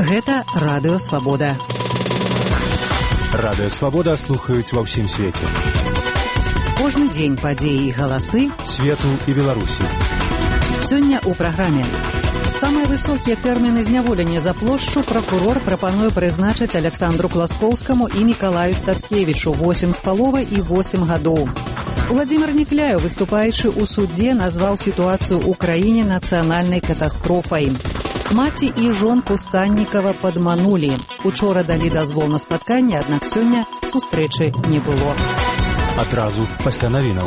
Гэта Радыё Свабода. Радыё Свабода слухаюць ва ўсім свеце. Кожны дзень падзеі і галасы свету і Беларусі. Сёння ў праграме. Самыя высокія тэрміны зняволення за плошчу пракурор прапануе прызначыць Александру Класкоўскаму і Мікалаю Статкевічу 8,5 і 8 гадоў. Владзімир Некляеў, выступаючы ў судзе, назваў сітуацыю ў краіне нацыянальнай катастрофай. Маці і жонку Саннікава падманулі. Учора далі дазвол на спатканне, аднак сёння сустрэчы не было. Адразу пасля навінаў.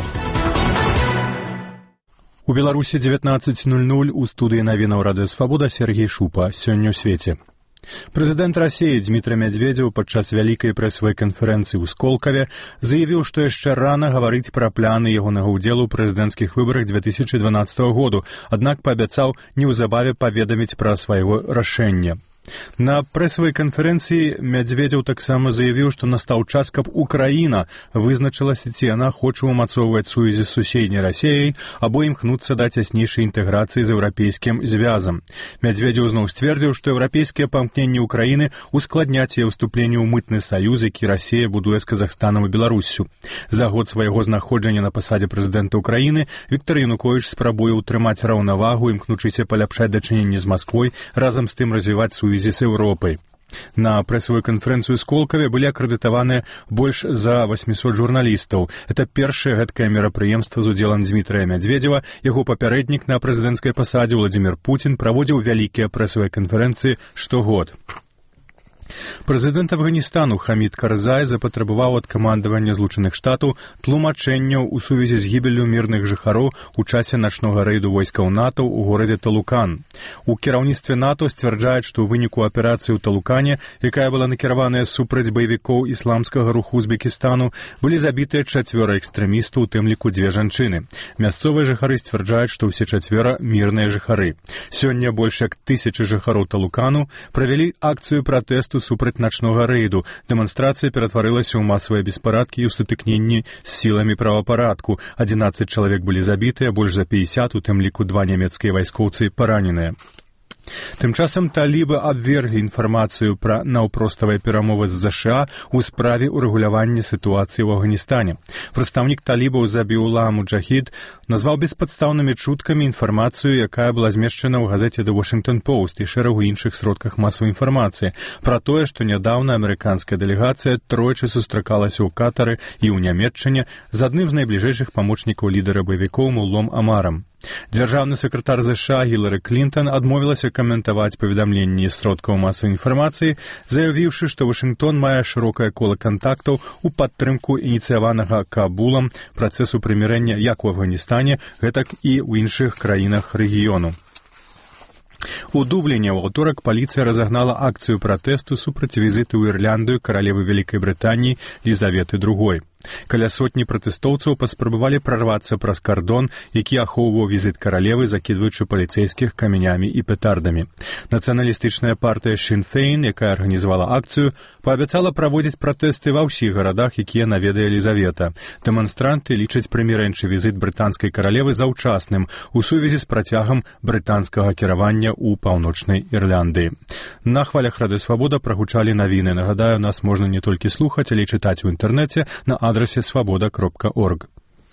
У Беларусі 19:00 у студыі навінаў Радыё Свабода Сергей Шупа. Сёння ў свеце. Прэзідэнт Расіі Дмітрый Медведзеў падчас вялікай прэсавай канферэнцыі ў Сколкаве заявіў, што яшчэ рана гаварыць пра планы ягонага ўдзелу ў прэзідэнцкіх выбарах 2012 году, аднак паабяцаў неўзабаве паведаміць пра свайго рашэння. На прэсавай канферэнцыі Медведзеў таксама заявіў, што настаў час, каб Украіна вызначылася, ці яна хоча ўмацоўваць сувязі з суседняй Расіяй або імкнуцца да цяснейшай інтэграцыі з еўрапейскім звязам. Медведзеў зноў сцвердзіў, што еўрапейскія памкненні ўкраіны ускладняць яе ўступленне ў мытны саюз, які Расія будуе з Казахстанам і Беларуссю. За год свайго знаходжання на пасадзе прэзідэнта ўкраіны Віктор Януковіч спрабуе ўтрымаць раўнавагу, імкнучыся паляпшаць дачыненні з Масквой, разам з тым развіваць сувязі з Еўропай. На прэсавую канферэнцыю Сколкаве былі акрэдытаваныя больш за 800 журналістаў. Это першае гэткае мерапрыемства з удзелам Дмітрыя Медведзева. Яго папярэднік на прэзідэнцкай пасадзе Владзімир Путін праводзіў вялікія прэсавыя канферэнцыі штогод. Прэзідэнт Афганістану Хамід Карзай запатрабаваў ад камандавання Злучаных Штатаў тлумачэнняў у сувязі з гібеллю мірных жыхароў у часе начнога рэйду войскаў НАТО ў горадзе Талукан. У кіраўніцтве НАТО сцвярджаюць, што ў выніку аперацыі ў Талукане, якая была накіраваная супраць баевікоў ісламскага руху Узбекістану, былі забітыя 4 экстрэмістаў, у тым ліку 2 жанчыны. Мясцовыя жыхары сцвярджаюць, што ўсе 4 мірныя жыхары. Сёння больш як 1000 жыхароў Талукану правялі акцыю пратэсту супраць начнога рэйду. Дэманстрацыя ператварылася ў масавыя беспарадкі і ў сутыкненні з сіламі правапарадку. 11 чалавек былі забітыя, больш за 50, у тым ліку 2 нямецкія вайскоўцы параненыя. Тым часам талібы абверглі інфармацыю пра наўпроставыя перамовы з ЗША ў справе ўрэгулявання сітуацыі ў Афганістане. Прадстаўнік талібаў Забіулlah Муджахід назваў беспадстаўнымі чуткамі інфармацыю, якая была змешчана ў газеце The Washington Post і шэрагу іншых сродках масавай інфармацыі, пра тое, што нядаўна амерыканская дэлегацыя тройчы сустракалася ў Катары і ў Нямецчыне з адным з найбліжэйшых памочнікаў лідара баевікоў Муллом Амарам. Дзяржаўны сакратар ЗША Гілары Клінтон адмовілася каментаваць паведамленні сродкаў масавай інфармацыі, заявіўшы, што Вашынгтон мае шырокае кола кантактаў у падтрымку ініцыяванага Кабулам працэсу прымірэння як у Афганістане, гэтак і ў іншых краінах рэгіёну. У Дубліне ў аўторак паліцыя разагнала акцыю пратэсту супраць візіту ў Ірландыю каралевы Вялікай Брытаніі Лізаветы II. Каля сотні пратэстоўцаў паспрабавалі прарвацца праз кардон, які ахоўваў візіт каралевы, закідваючы паліцэйскіх камянямі і петардамі. Нацыяналістычная партыя Sinn Féin, якая арганізавала акцыю, паабяцала праводзіць пратэсты ва ўсіх гарадах, якія наведае Лізавета. Дэманстранты лічаць прымірэнчы візіт брытанскай каралевы заўчасным у сувязі з працягам брытанскага кіравання ў паўночнай Ірландыі. На хвалях Радыё Свабода прагучалі навіны. Нагадаю, нас можна не толькі слухаць, але і чытаць у інтэрнэце на адрасе свабода.орг.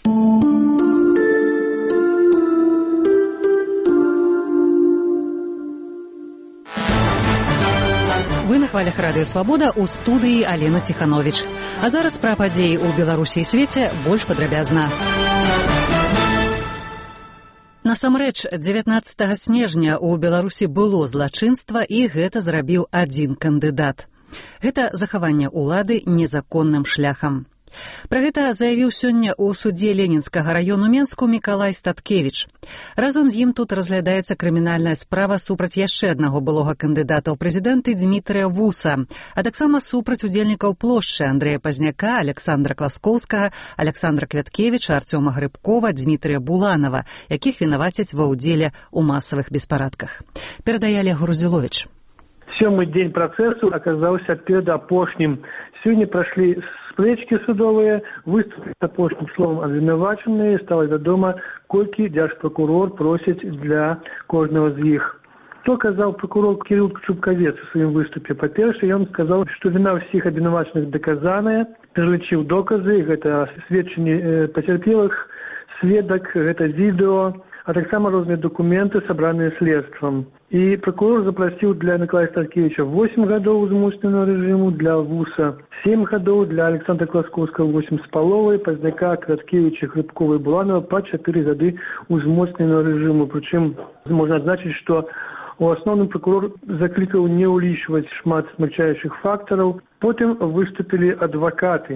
Вы на хвалях Радыё Свабода ў студыі Алена Ціхановіч. А зараз пра падзеі ў Беларусі і свеце больш падрабязна. Насамрэч, 19 снежня ў Беларусі было злачынства, і гэта зрабіў адзін кандыдат. Гэта захаванне ўлады незаконным шляхам. Пра гэта заявіў сёння ў судзе Ленінскага раёну Менску Мікалай Статкевіч. Разам з ім тут разглядаецца крымінальная справа супраць яшчэ аднаго былога кандыдата ў прэзідэнты Дмітрыя Вуса, а таксама супраць удзельнікаў плошчы Андрэя Пазняка, Александра Класкоўскага, Александра Квяткевіча, Арцёма Грыбкова, Дмітрыя Буланова, якіх вінавацяць ва ўдзеле ў масавых беспарадках. Перадае Олег Груздзіловіч. Сёмы дзень працэсу аказаўся перадапошнім. Сёння прашлі спрэчкі судовыя, выступілі апошнім словам абвінавачаныя, стала вядома, колькі дзяржпракурор просіць для кожнага з іх. Што казаў прокурор Кирилл Чубковец у сваім выступе? Па-першае, ён сказаў, што віна ўсіх абвінавачаных даказаная, пералічыў доказы, гэта сведчанні пацярпелых, сведак, гэта відэо, а таксама розныя дакументы, сабраныя следствам. І прокурор запрасіў для Миколая Статкевича 8 гадоў узмоцненага рэжыму, для Вуса 7 гадоў, для Александра Класкоўскага 8,5, Пазняка, Краткевича, Хрыбкова і Буланова па 4 гады узмоцненага рэжыму. Прычым можна адзначыць, што у асноўным прокурор заклікаў не ўлічваць шмат смягчаючых фактараў. Потым выступілі адвакаты.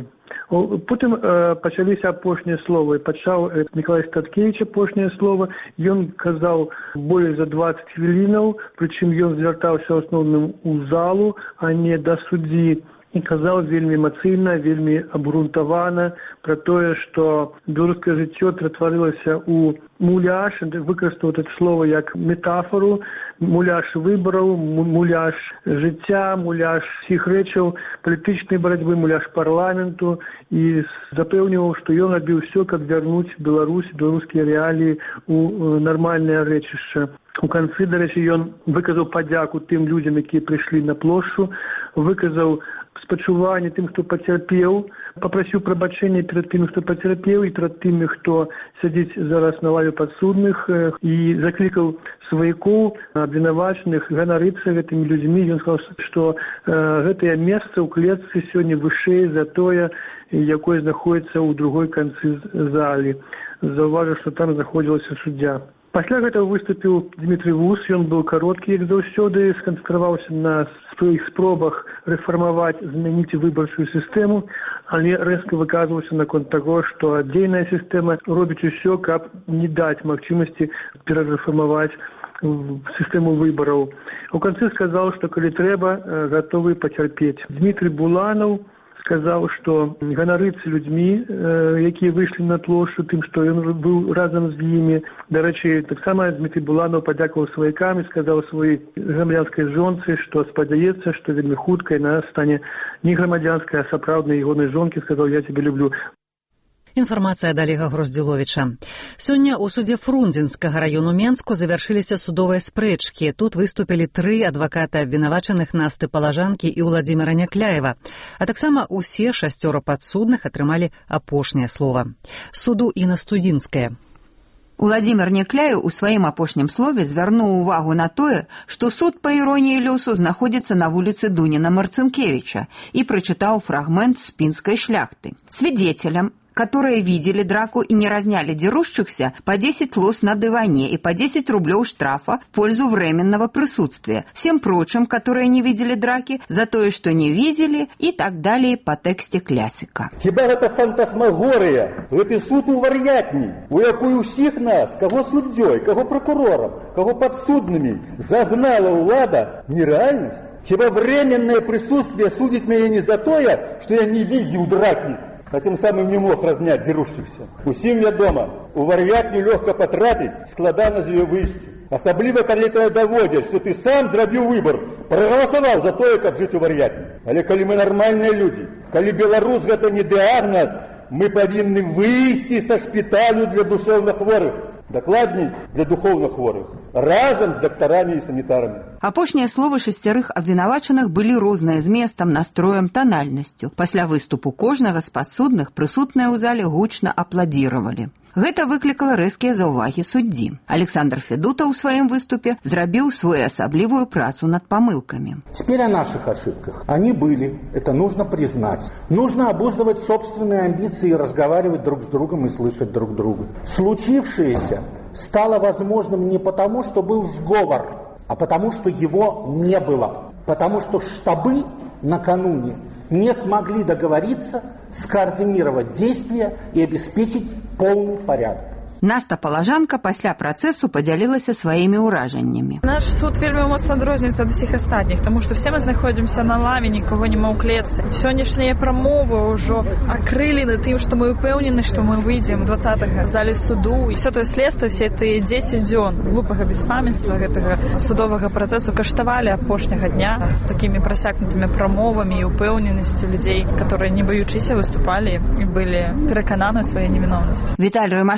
Потым пачаліся апошнія словы. Пачаў Миколай Статкевич апошняе слово. Ён казаў болей за 20 хвілінаў, прычым ён звяртаўся ў асноўным у залу, а не да суддзі. І казаў вельмі эмацыйна, вельмі абгрунтавана пра тое, што беларускае жыццё ператварылася ў муляж, выкарыстаў гэта слово як метафору, муляж выбараў, муляж жыцця, муляж усіх рэчаў палітычнай барацьбы, муляж парламенту, і запэўніваў, што ён рабіў ўсё, каб вярнуць Беларусь, беларускія рэаліі у нармальнае рэчышча. У канцы, дарэчы, ён выказаў падзяку тым людзям, якія прыйшлі на плошчу, выказаў спачуванне тым, хто пацярпеў, папрасіў прабачэння перад тымі, хто пацярпеў, і перад тымі, хто сядзіць зараз на лаве падсудных, і заклікаў сваякоў, абвінавачаных, ганарыцца гэтымі людзьмі. Ён сказаў, што гэтае месца ў клетцы сёння вышэй за тое, якое знаходзіцца ў другой канцы залі. Заўважыў, што там знаходзілася суддзя. Пасля гэтага выступіў Дмітрий Вус, ён быў кароткі, як заўсёды, сканцэнтраваўся на сваіх спробах рэфармаваць, змяніць выбарчую сістэму, але рэзка выказваўся наконт таго, што дзейная сістэма робіць усё, каб не даць магчымасці перарэфармаваць сістэму выбараў. У канцы сказаў, што калі трэба, гатовы пацярпець. Дмітрий Буланов сказаў, што ганарыцца людзьмі, якія выйшлі на плошчу, тым, што ён быў разам з імі. Дарэчы, таксама Дмітрий Буланов падзякаваў сваякам і сказаў сваёй грамадзянскай жонцы, што спадзяецца, што вельмі хутка яна стане не грамадзянскай, а сапраўднай ягонай жонкі, сказаў: «Я цябе люблю». Інфармацыя ад Олега Гроздзіловіча. Сёння ў судзе Фрунзенскага раёну Менску завяршыліся судовыя спрэчкі. Тут выступілі 3 адваката абвінавачаных Насты Палажанкі і Уладзіміра Някляева. А таксама усе 6 падсудных атрымалі апошняе слова. Суду Інна Студзінская. Уладзімір Някляеў у сваім апошнім слове звярнуў увагу на тое, што суд, па іроніі лёсу, знаходзіцца на вуліцы Дуніна-Марцынкевіча, і прачытаў фрагмент з пінскай шляхты. Свидетелям, которые видели драку и не разняли дерущихся, по 10 лос на диване и по 10 рублей штрафа в пользу временного присутствия. Всем прочим, которые не видели драки, за то, что не видели, и так далее по тексте классика. Хіба это фантасмагория? Гэты суд у вар'ятні, у якой усіх нас, кого суддёй, кого прокурором, кого подсудными, загнала улада нереальность? Хіба временное присутствие судит меня не за то, что я не видел драки, а тем самым не мог разнять дерущихся. Усім вядома, у вар'ятню лёгка патрапіць, складана з яе выйсці. Асабліва, калі тебе даводзяць, што ты сам зрабіў выбор, прагаласаваў за тое, каб жыць у вар'ятні. Але калі мы нармальныя людзі, калі беларус гэта не дыягназ, мы павінны выйсці са шпіталю для душэўных хворых. Дакладней, для духоўных хворых, разам з дактарамі і санітарамі. Апошнія словы 6 абвінавачаных былі розныя зместам, настроем, танальнасцю. Пасля выступу кожнага з падсудных прысутныя ў зале гучна апладзіравалі. Гэта выклікала рэзкія заўвагі суддзі. Александр Федута ў сваім выступе зрабіў своеасаблівую працу над памылкамі. Теперь о наших ошибках. Они были, это нужно признать. Нужно обуздывать собственные амбиции, разговаривать друг с другом и слышать друг друга. Случившееся стало возможным не потому, что был сговор, а потому, что его не было. Потому что штабы накануне не смогли договориться, скоординировать действия и обеспечить полный порядок. Наста Палажанка пасля працэсу падзялілася сваімі ўражаннямі. Наш суд вельмі моцна адрозніваецца ад усіх астатніх, тому што все мы знаходзімся на лаве, нікога няма ў клетцы. Сённяшнія прамовы ўжо акрылены тым, што мы ўпэўнены, што мы выйдзем 20-го зале суду. І все тое следства, все тыя 10 дзён глупага беспамятства гэтага судовага працэсу каштавалі апошняга дня з такімі прасякнутымі прамовамі і ўпэўненасцю людзей, которые не баючыся выступалі і былі перакананы ў сваёй невіновнасці. Віталій Рымашэўскі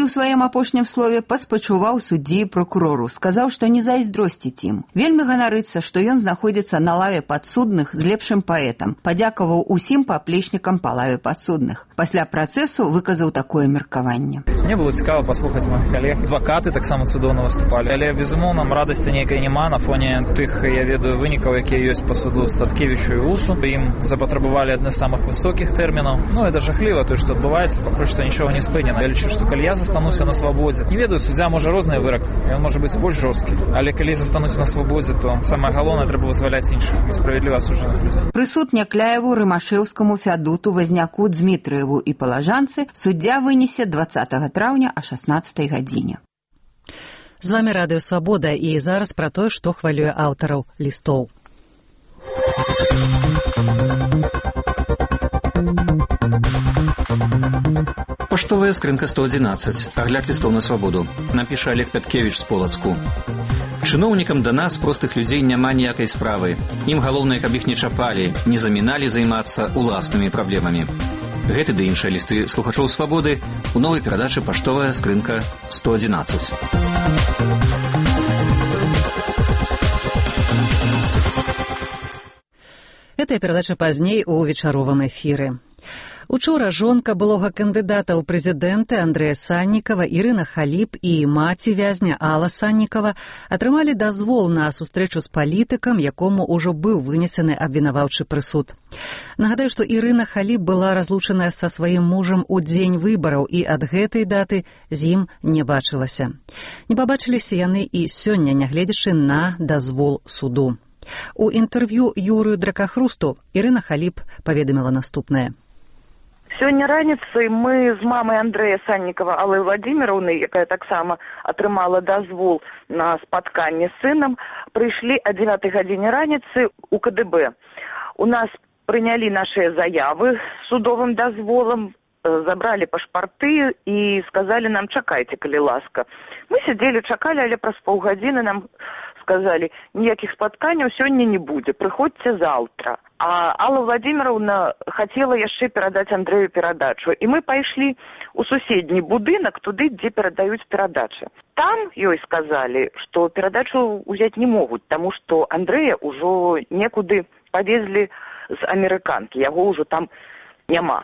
у сваім апошнім слове паспачуваў суддзі і прокурору, сказаў, што не зайздросціць ім. Вельмі ганарыцца, што ён знаходзіцца на лаве падсудных з лепшым паэтам, падзякаваў усім паплечнікам па лаве падсудных. Пасля працэсу выказаў такое меркаванне. Мне было цікава паслухаць маіх калег. Адвакаты таксама цудоўна выступалі. Але, безумоўна, радасці нейкай няма на фоне тых, я ведаю, вынікаў, якія ёсць па суду Статкевічу і Усу. Ім запатрабавалі адны з самых высокіх тэрмінаў. Это жахліва, тое, што адбываецца, пакуль што нічога не спынена. Я лічу, што калі я застануся на свабодзе, не ведаю, суддзя можа розны вырак, ён можа быць больш жорсткі. Але калі застануся на свабодзе, то самае галоўнае трэба вызваляць іншых несправядліва асуджаных людзей. Прысуд Някляеву, Рымашэўскаму, Фядуту, Вазняку, Дзмітрыеву і Палажанцы суддзя вынесе 20 траўня о 16 гадзіне. З вами Радыё Свабода, і зараз пра тое, што хвалюе аўтараў лістоў. Паштовая скрынка 111. Агляд лістоў на свабоду. Напіша Олег Пяткевіч з Полацку. Чыноўнікам да нас, простых людзей, няма ніякай справы. Ім галоўнае, каб іх не чапалі, не заміналі займацца уласнымі праблемамі. Гэты ды іншыя лісты слухачоў свабоды у новай перадачы «Паштовая скрынка 111». Гэтая перадача пазней у вечаровым эфіры. Учора жонка былога кандыдата ў прэзідэнты Андрэя Саннікава, Ірына Халіп і маці вязня Алла Саннікава атрымалі дазвол на сустрэчу з палітыкам, якому ўжо быў вынесены абвінаваўчы прысуд. Нагадаю, што Ірына Халіп была разлучаная са сваім мужам у дзень выбараў і ад гэтай даты з ім не бачылася. Не пабачыліся яны і сёння, нягледзячы на дазвол суду. У інтэрв'ю Юрыю Дракахрусту Ірына Халіп паведаміла наступнае. Сёння раніцай мы з мамай Андрэя Саннікава Аллы Владзіміраўны, якая таксама атрымала дазвол на спатканне з сынам, прыйшлі о 9 гадзіне раніцы у КДБ. У нас прынялі нашыя заявы з судовым дазволам, забралі пашпарты і сказалі нам: чакайце, калі ласка. Мы сядзелі, чакалі, але праз паўгадзіны нам сказалі: ніякіх спатканняў сёння не будзе, прыходзьце заўтра. А Алла Владзіміраўна хацела яшчэ перадаць Андрэю перадачу. І мы пайшлі ў суседні будынак, туды, дзе перадаюць перадачы. Там ёй сказалі, што перадачу ўзяць не могуць, таму што Андрэя ўжо некуды павезлі з амерыканкі, яго ўжо там няма.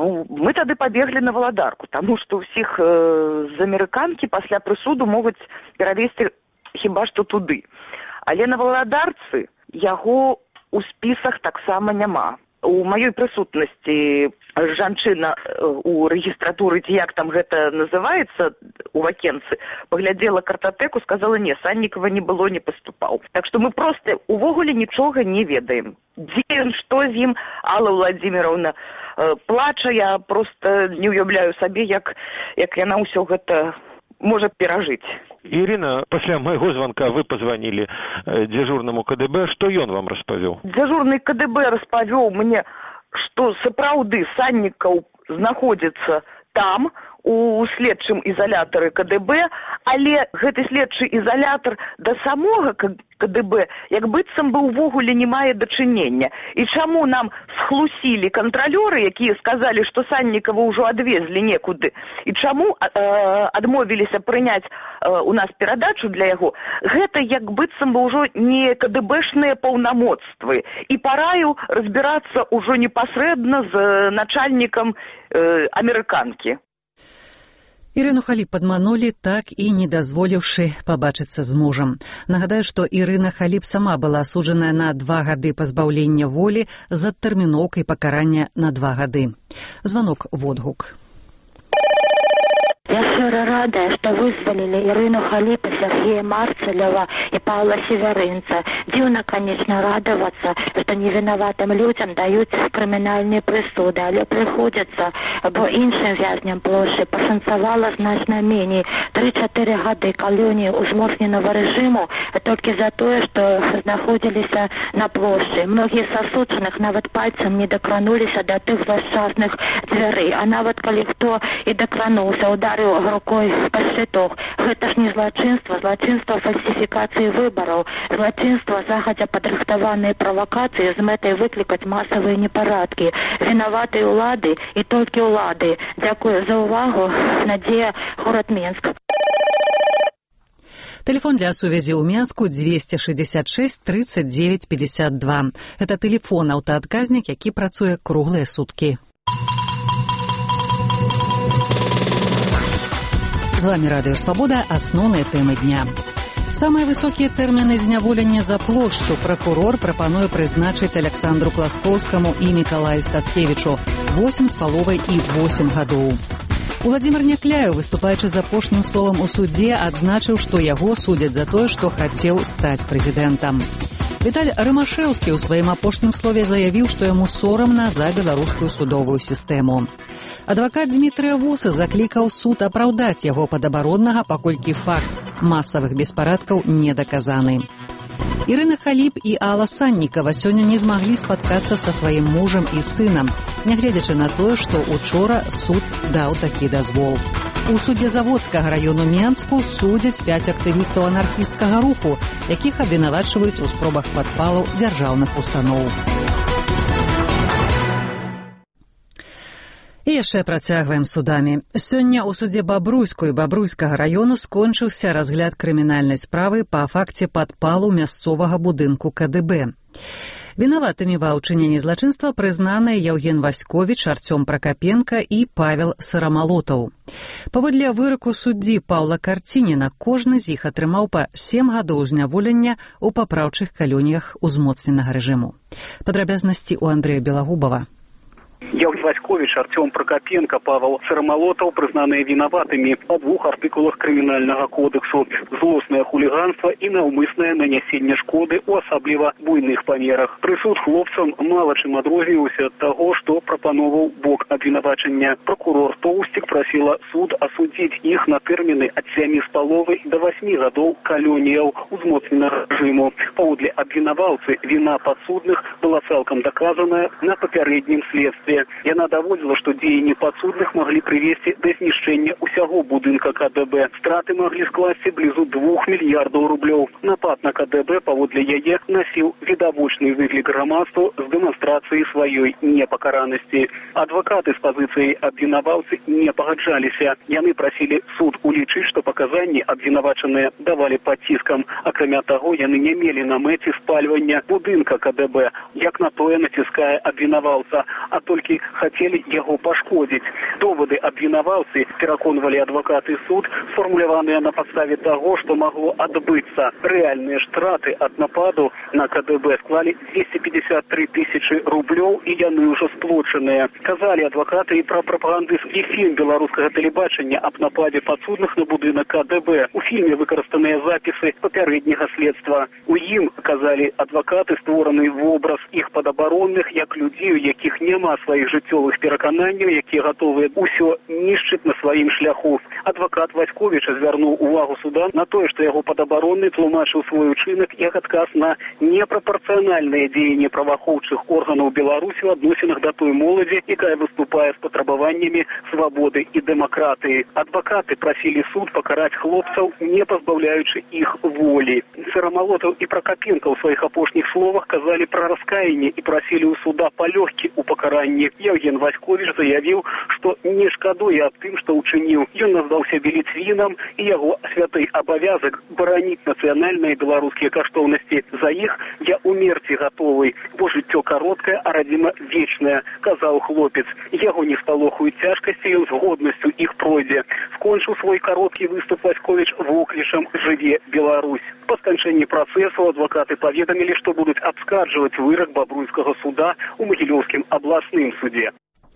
Мы тады пабеглі на Валадарку, таму што ўсіх з амерыканкі пасля прысуду могуць перавезці хіба што туды. Але на Валадарцы яго у спісах таксама няма. У маёй прысутнасці жанчына у рэгістратуры, ці як там гэта называецца, у вакенцы, паглядзела картатэку, сказала: не, Саннікава не было, не паступаў. Так што мы проста увогуле нічога не ведаем. Дзе ён, што з ім? Алла Владзіміраўна плача, я проста не ўяўляю сабе, як яна ўсё гэта можа перажыць. Ірына, пасля майго званка вы пазванілі дзяжурнаму КДБ. Што ён вам распавёў? Дзяжурны КДБ распавёў мне, што сапраўды Саннікаў знаходзіцца там, у следчым ізалятары КДБ, але гэты следчы ізалятар да самога КДБ як быццам бы ўвогуле не мае дачынення. І чаму нам схлусілі кантралёры, якія сказалі, што Саннікава ўжо адвезлі некуды, і чаму адмовіліся прыняць у нас перадачу для яго, гэта як быццам бы ўжо не КДБшныя паўнамоцтвы. І параю разбірацца ўжо непасрэдна з начальнікам амерыканкі. Ірыну Халіп падманулі, так і не дазволіўшы пабачыцца з мужам. Нагадаю, што Ірына Халіп сама была асуджаная на 2 гады пазбаўлення волі з адтэрміноўкай пакарання на 2 гады. Званок водгук. Я щиро рада, что вызволили Ирину Халіп, Сергея Марцелева и Павла Северинца. Дивно, конечно, радоваться, что невиноватым людям дают криминальные присуды, але приходится, бо іншим в'язням площі пошанцевало значно менее. 3-4 годы колонии узмоцненого режиму только за то, что находились на площади. Многие с осудженных нават пальцем не докранулись до тых злосчастных дверей. А нават коли кто и докранувся, ударив рукой па счетах. Гэта ж не злачынства, злачынства фальсификации выборов, злачынства загадзя падрыхтаваныя правокации з мэтай выклікаць масавыя непарадкі. Вінаваты улады і толькі улады. Дзякую за увагу. Надзея, город Менск. Телефон для сувязі ў Менску 266 39 52. Это телефон аўтаадказнік, які працуе круглыя суткі. З вами Радыё Свабода, асноўныя тэмы дня. Самыя высокія тэрміны зняволення за плошчу пракурор прапануе прызначыць Александру Класкоўскаму і Мікалаю Статкевічу 8,5 і 8 гадоў. Уладзімір Някляеў, выступаючы з апошнім словам у судзе, адзначыў, што яго судзяць за тое, што хацеў стаць прэзідэнтам. Віталь Рымашэўскі ў сваім апошнім слове заявіў, што яму сорамна за беларускую судовую сістэму. Адвакат Дзмітрыя Вусы заклікаў суд апраўдаць яго падабароннага, паколькі факт масавых беспарадкаў не даказаны. Ірына Халіп і Алла Саннікава сёння не змаглі спаткацца са сваім мужам і сынам, нягледзячы на тое, што учора суд даў такі дазвол. У судзе Заводскага раёну Менску судзяць 5 актывістаў анархісцкага руху, якіх абвінавачваюць у спробах падпалу дзяржаўных устаноў. І яшчэ працягваем судамі. Сёння ў судзе Бабруйску і Бабруйскага раёну скончыўся разгляд крымінальнай справы па факце падпалу мясцовага будынку КДБ. Вінаватымі ва ўчыненні злачынства прызнаныя Яўген Васьковіч, Артём Пракапенка і Павел Сарамалотаў. Паводле выраку суддзі Паўла Карцініна, кожны з іх атрымаў па 7 гадоў зняволення ў папраўчых калоніях узмоцненага рэжыму. Падрабязнасці ў Андрэя Белагубава. Яўген Васьковіч, Артём Пракапенка, Павел Сарамалотаў прызнаныя вінаватымі па 2 артыкулах крымінальнага кодексу: злоснае хуліганства і наўмыснае нанясенне шкоды ў асабліва буйных памерах. Прысуд хлопцам мала чым адрозніваўся ад таго, што прапановаў бок абвінавачання. Прокурор Тоўсцік прасіла суд асудзіць іх на тэрміны ад 7,5 до 8 гадоў калоніяў узмоцненага рэжыму. Паводле абвінаваўцы, віна падсудных была цалкам даказаная на папярэднім следстве. Яна даводзіла, што дзеянні падсудных маглі прывесці да знішчэння ўсяго будынка КДБ. Страты маглі скласці блізу 2 мільярдаў рублёў. Напад на КДБ, паводле яе, насіў відавочны выклік грамадству з дэманстрацыяй сваёй непакаранасці. Адвакаты з пазіцыяй абвінаваўцы не пагаджаліся. Яны прасілі суд улічыць, што паказанні абвінавачаныя давалі пад ціскам. Акрамя таго, яны не мелі на мэце спальвання будынка КДБ, як на тое націскае абвінаваўца, а толькі хацелі яго пашкодзіць. Довады абвінаваўцы, пераконвалі адвакаты суд, сфармуляваныя на падставе таго, што магло адбыцца. Рэальныя штраты ад нападу на КДБ склалі 253 тысячы рублёў, і яны ўжо сплочаныя. Казалі адвакаты і пра прапагандысцкі фільм беларускага тэлебачання аб нападзе падсудных на будынак КДБ. У фільме выкарыстаныя запісы папярэдняга следства. У ім, казалі адвакаты, створаны вобраз іх падабаронных як людзей, у якіх няма сваіх жыццёвых перакананняў, якія гатовыя ўсё нішчыць на сваім шляху. Адвакат Васьковіча звярнуў увагу суда на тое, што яго падабаронны тлумачыў свой учынак як адказ на непрапарцыянальнае дзеянне праваахоўчых органаў Беларусі ў адносінах да той моладзі, якая выступае з патрабаваннямі свабоды і дэмакратыі. Адвакаты прасілі суд пакараць хлопцаў, не пазбаўляючы іх волі. Сарамалотаў і Пракапенка ў сваіх апошніх словах казалі пра раскаянне і прасілі ў суда палёгкі у пакаранні. Яўген Васьковіч заявіў, што не шкадуе аб тым, што ўчыніў. Ён назваў сябе ліцвінам, і яго святы абавязак бараніць нацыянальныя беларускія каштоўнасці. За іх я умерці гатовы, бо жыццё кароткае, а радзіма вечная, казаў хлопец. Яго не спалохаюць цяжкасці, ён з годнасцю іх пройдзе. Скончыў свой кароткі выступ Васьковіч воклічам «Жыве Беларусь». Па сканчэнні працэсу адвакаты паведамілі, што будуць абскарджваць вырак Бабруйскага суда ў Магілёўскім абласным судзе.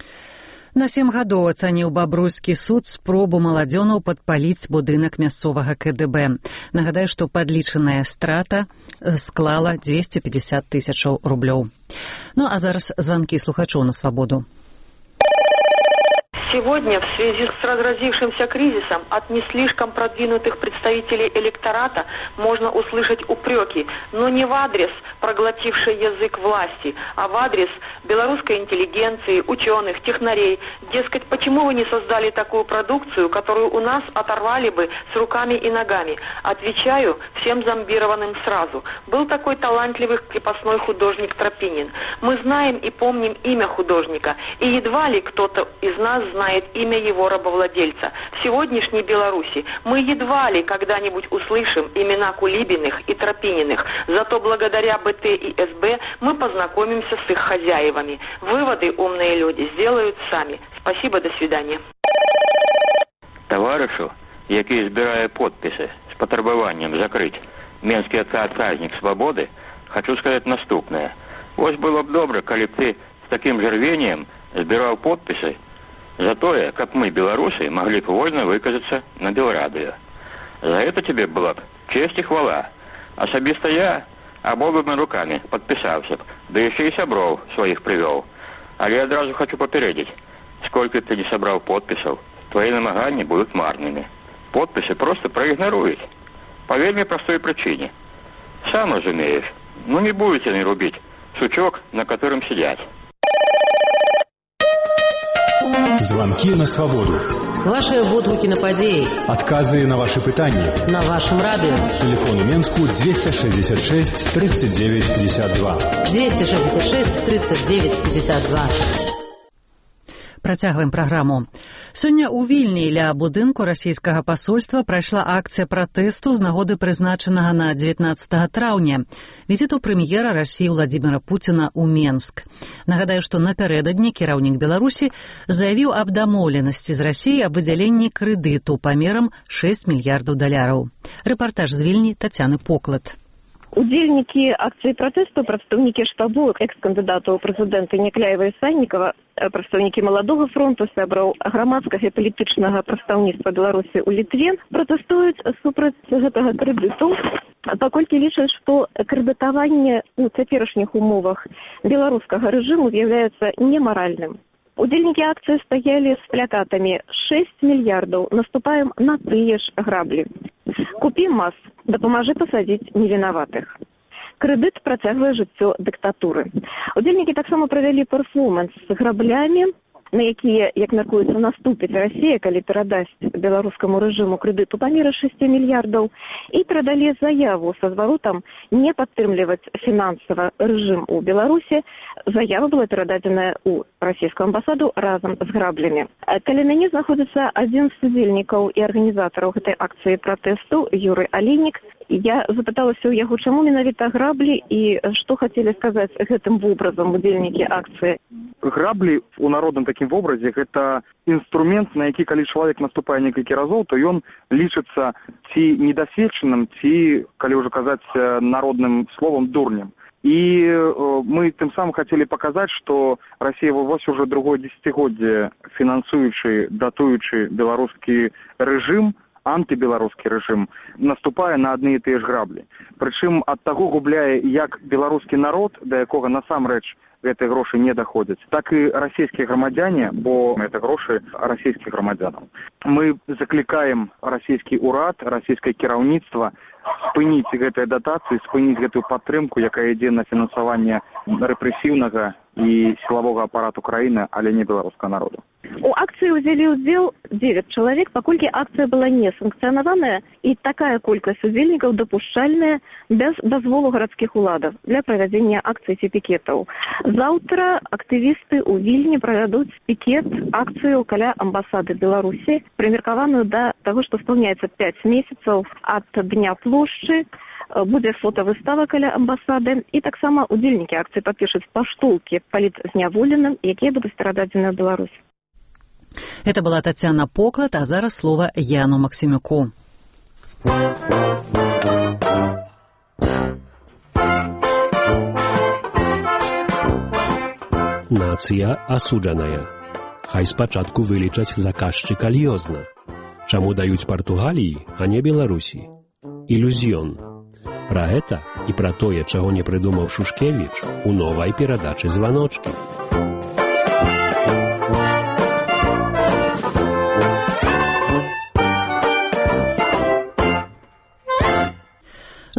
На 7 гадоў ацаніў Бабруйскі суд спробу маладзёнаў падпаліць будынак мясцовага КДБ. Нагадаю, што падлічаная страта склала 250 тысячаў рублёў. Ну а зараз званкі слухачоў на свабоду. Сегодня, в связи с разразившимся кризисом, от не слишком продвинутых представителей электората можно услышать упреки, но не в адрес проглотившей язык власти, а в адрес белорусской интеллигенции, ученых, технарей. Дескать, почему вы не создали такую продукцию, которую у нас оторвали бы с руками и ногами? Отвечаю всем зомбированным сразу. Был такой талантливый крепостной художник Тропинин. Мы знаем и помним имя художника, и едва ли кто-то из нас знает имя его рабовладельца. В сегодняшней Беларуси мы едва ли когда-нибудь услышим имена Кулибиных и Тропининых. Зато благодаря БТ и СБ мы познакомимся с их хозяевами. Выводы умные люди сделают сами. Спасибо, до свидания. Товаришу, який збирає підписи з потребуванням закрити Менський отказник свободи, хочу сказати наступне. Ось було б добре, коли б ти з таким же рвением збирав підписи за то, как мы, белорусы, могли бы вольно выказаться на Белрадио. За это тебе была бы честь и хвала. Особисто я обоими руками подписался б, да еще и собрал своих привел. Але я одразу хочу попередить, сколько ты не собрал подписов, твои намагания будут марными. Подписи просто проигноруют. По вельми простой причине. Сам разумеешь, не будете они рубить сучок, на котором сидят. Звонки на свободу. Ваши водгуки на падеи. Отказы на ваши пытания. На вашем радио. Телефон у Менску 266 39 52. 266 39 52. Працягваем праграму. Сёння ў Вільні ля будынку расійскага пасольства прайшла акцыя пратэсту з нагоды прызначанага на 19 траўня візіту прэм'ера Расіі Владзіміра Пуціна ў Менск. Нагадаю, што напярэдадні кіраўнік Беларусі заявіў аб дамоўленасці з Расіяй аб выдзяленні крэдыту памерам $6 мільярдаў. Рэпартаж з Вільні Тацяны Поклад. Удзельнікі акцыі пратэсту, прадстаўнікі штабу экс-кандыдатаў прэзідэнта Някляева і Саннікава, прадстаўнікі маладога фронту, сябраў грамадскага і палітычнага прадстаўніцтва Беларусі ў Літве пратэстуюць супраць гэтага крэдыту, паколькі лічаць, што крэдытаванне ў цяперашніх умовах беларускага рэжыму з'яўляецца немаральным. Удзельнікі акцыі стаялі з плакатамі «6 мільярдаў, наступаем на тыя ж граблі». «Купі мас, дапамажы пасадзіць невінаватых». Крэдыт працягвае жыццё дыктатуры. Удзельнікі таксама правялі перформанс з граблямі, на якія, як мяркуецца, наступіць Расія, калі перадасць беларускаму рэжыму крэдыту памеры 6 мільярдаў, і перадалі заяву са зваротам не падтрымліваць фінансава рэжым у Беларусі. Заява была перададзеная ў расійскую амбасаду разам з граблямі. Каля мяне знаходзіцца адзін з удзельнікаў і арганізатараў гэтай акцыі пратэсту, Юрый Алейнік. Я запыталася ў яго, чаму менавіта граблі і што хацелі сказаць гэтым вобразам удзельнікі акцыі. Граблі ў народным такім вобразе гэта інструмент, на які калі чалавек наступае некалькі разоў, то ён лічыцца ці недасведчаным, ці, калі ўжо казаць народным словам, дурнем. І мы тым самым хацелі паказаць, што Расія вось ужо другое дзесяцігоддзе фінансуючы, датуючы беларускі рэжым, антыбеларускі рэжым, наступае на адны і тыя ж граблі. Прычым ад таго губляе як беларускі народ, да якога насамрэч гэтыя грошы не даходзяць, так і расійскія грамадзяне, бо гэта грошы расійскіх грамадзянаў. Мы заклікаем расійскі ўрад, расійскае кіраўніцтва спыніць гэтыя датацыі, спыніць гэтую падтрымку, якая ідзе на фінансаванне рэпрэсіўнага і сілавога апарату краіны, але не беларускага народу. У акцыі ўзялі ўдзел 9 чалавек, паколькі акцыя была не санкцыянаваная, і такая колькасць удзельнікаў дапушчальная без дазволу гарадскіх уладаў для правядзення акцый ці пікетаў. Заўтра актывісты ў Вільні правядуць пікет акцыю каля амбасады Беларусі, прымеркаваную да таго, што спаўняецца 5 месяцаў ад Дня плошчы. Будзе фотавыстава каля амбасады, і таксама удзельнікі акцыі падпішуць паштоўкі палітзняволеным, якія будуць перададзены ў Беларусь. Это была Татьяна Поклад, а зараз слово Яну Максимюку. Нацыя асуджаная. Хай спачатку вылічаць заказчыка льёзна. Чаму даюць Партугаліі, а не Беларусі? Ілюзіон. Пра гэта і пра тое, чаго не прыдумаў Шушкевіч у новай перадачы «Званочкі».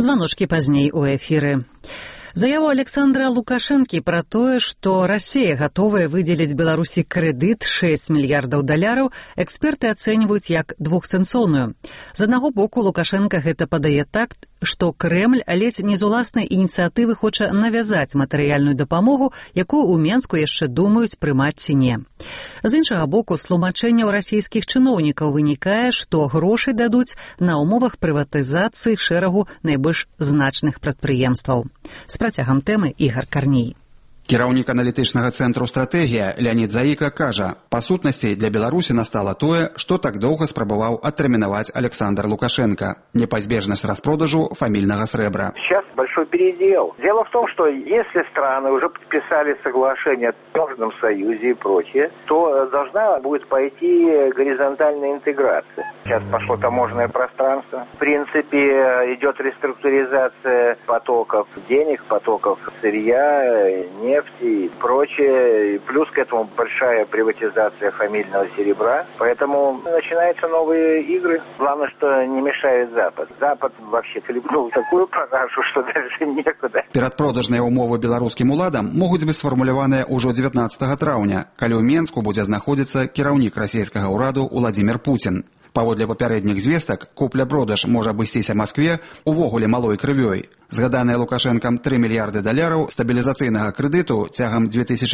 Званочкі пазней у эфіры. Заяву Александра Лукашэнкі пра тое, што Расія гатовая выдзеліць Беларусі крэдыт $6 мільярдаў, эксперты ацэньваюць як двухсэнсоўную. З аднаго боку, Лукашэнка гэта падае так, што Крэмль ледзь не з уласнай ініцыятывы хоча навязаць матэрыяльную дапамогу, якую ў Менску яшчэ думаюць прымаць ці не. З іншага боку, з тлумачэнняў расійскіх чыноўнікаў вынікае, што грошы дадуць на ўмовах прыватызацыі шэрагу найбольш значных прадпрыемстваў. З працягам тэмы Ігар Карней. Кіраўнік аналітычнага цэнтру «Стратэгія» Леонід Заіка кажа, па сутнасці для Беларусі настала тое, што так доўга спрабаваў адтэрмінаваць Александр Лукашенко – непазбежнасць распродажу фамильного срэбра. Сейчас большой передел. Дело в том, что если страны уже подписали соглашение о Таможенном союзе и прочее, то должна будет пойти горизонтальная интеграция. Сейчас пошло таможенное пространство. В принципе, идет реструктуризация потоков денег, потоков сырья, нефти и прочее. И плюс к этому большая приватизация фамильного серебра. Поэтому начинаются новые игры. Главное, что не мешает Запад. Запад вообще хлебнул такую парашу, что даже некуда. Перадпродажныя ўмовы беларускім уладам могуць быць сфармуляваныя ўжо 19 траўня, калі ў Менску будзе знаходзіцца кіраўнік расійскага ўраду Владимир Путин. Паводле папярэдніх звестак, купля-продаж можа абысціся Маскве увогуле малой крывёй. Згаданыя Лукашэнкам $3 мільярды стабілізацыйнага крэдыту цягам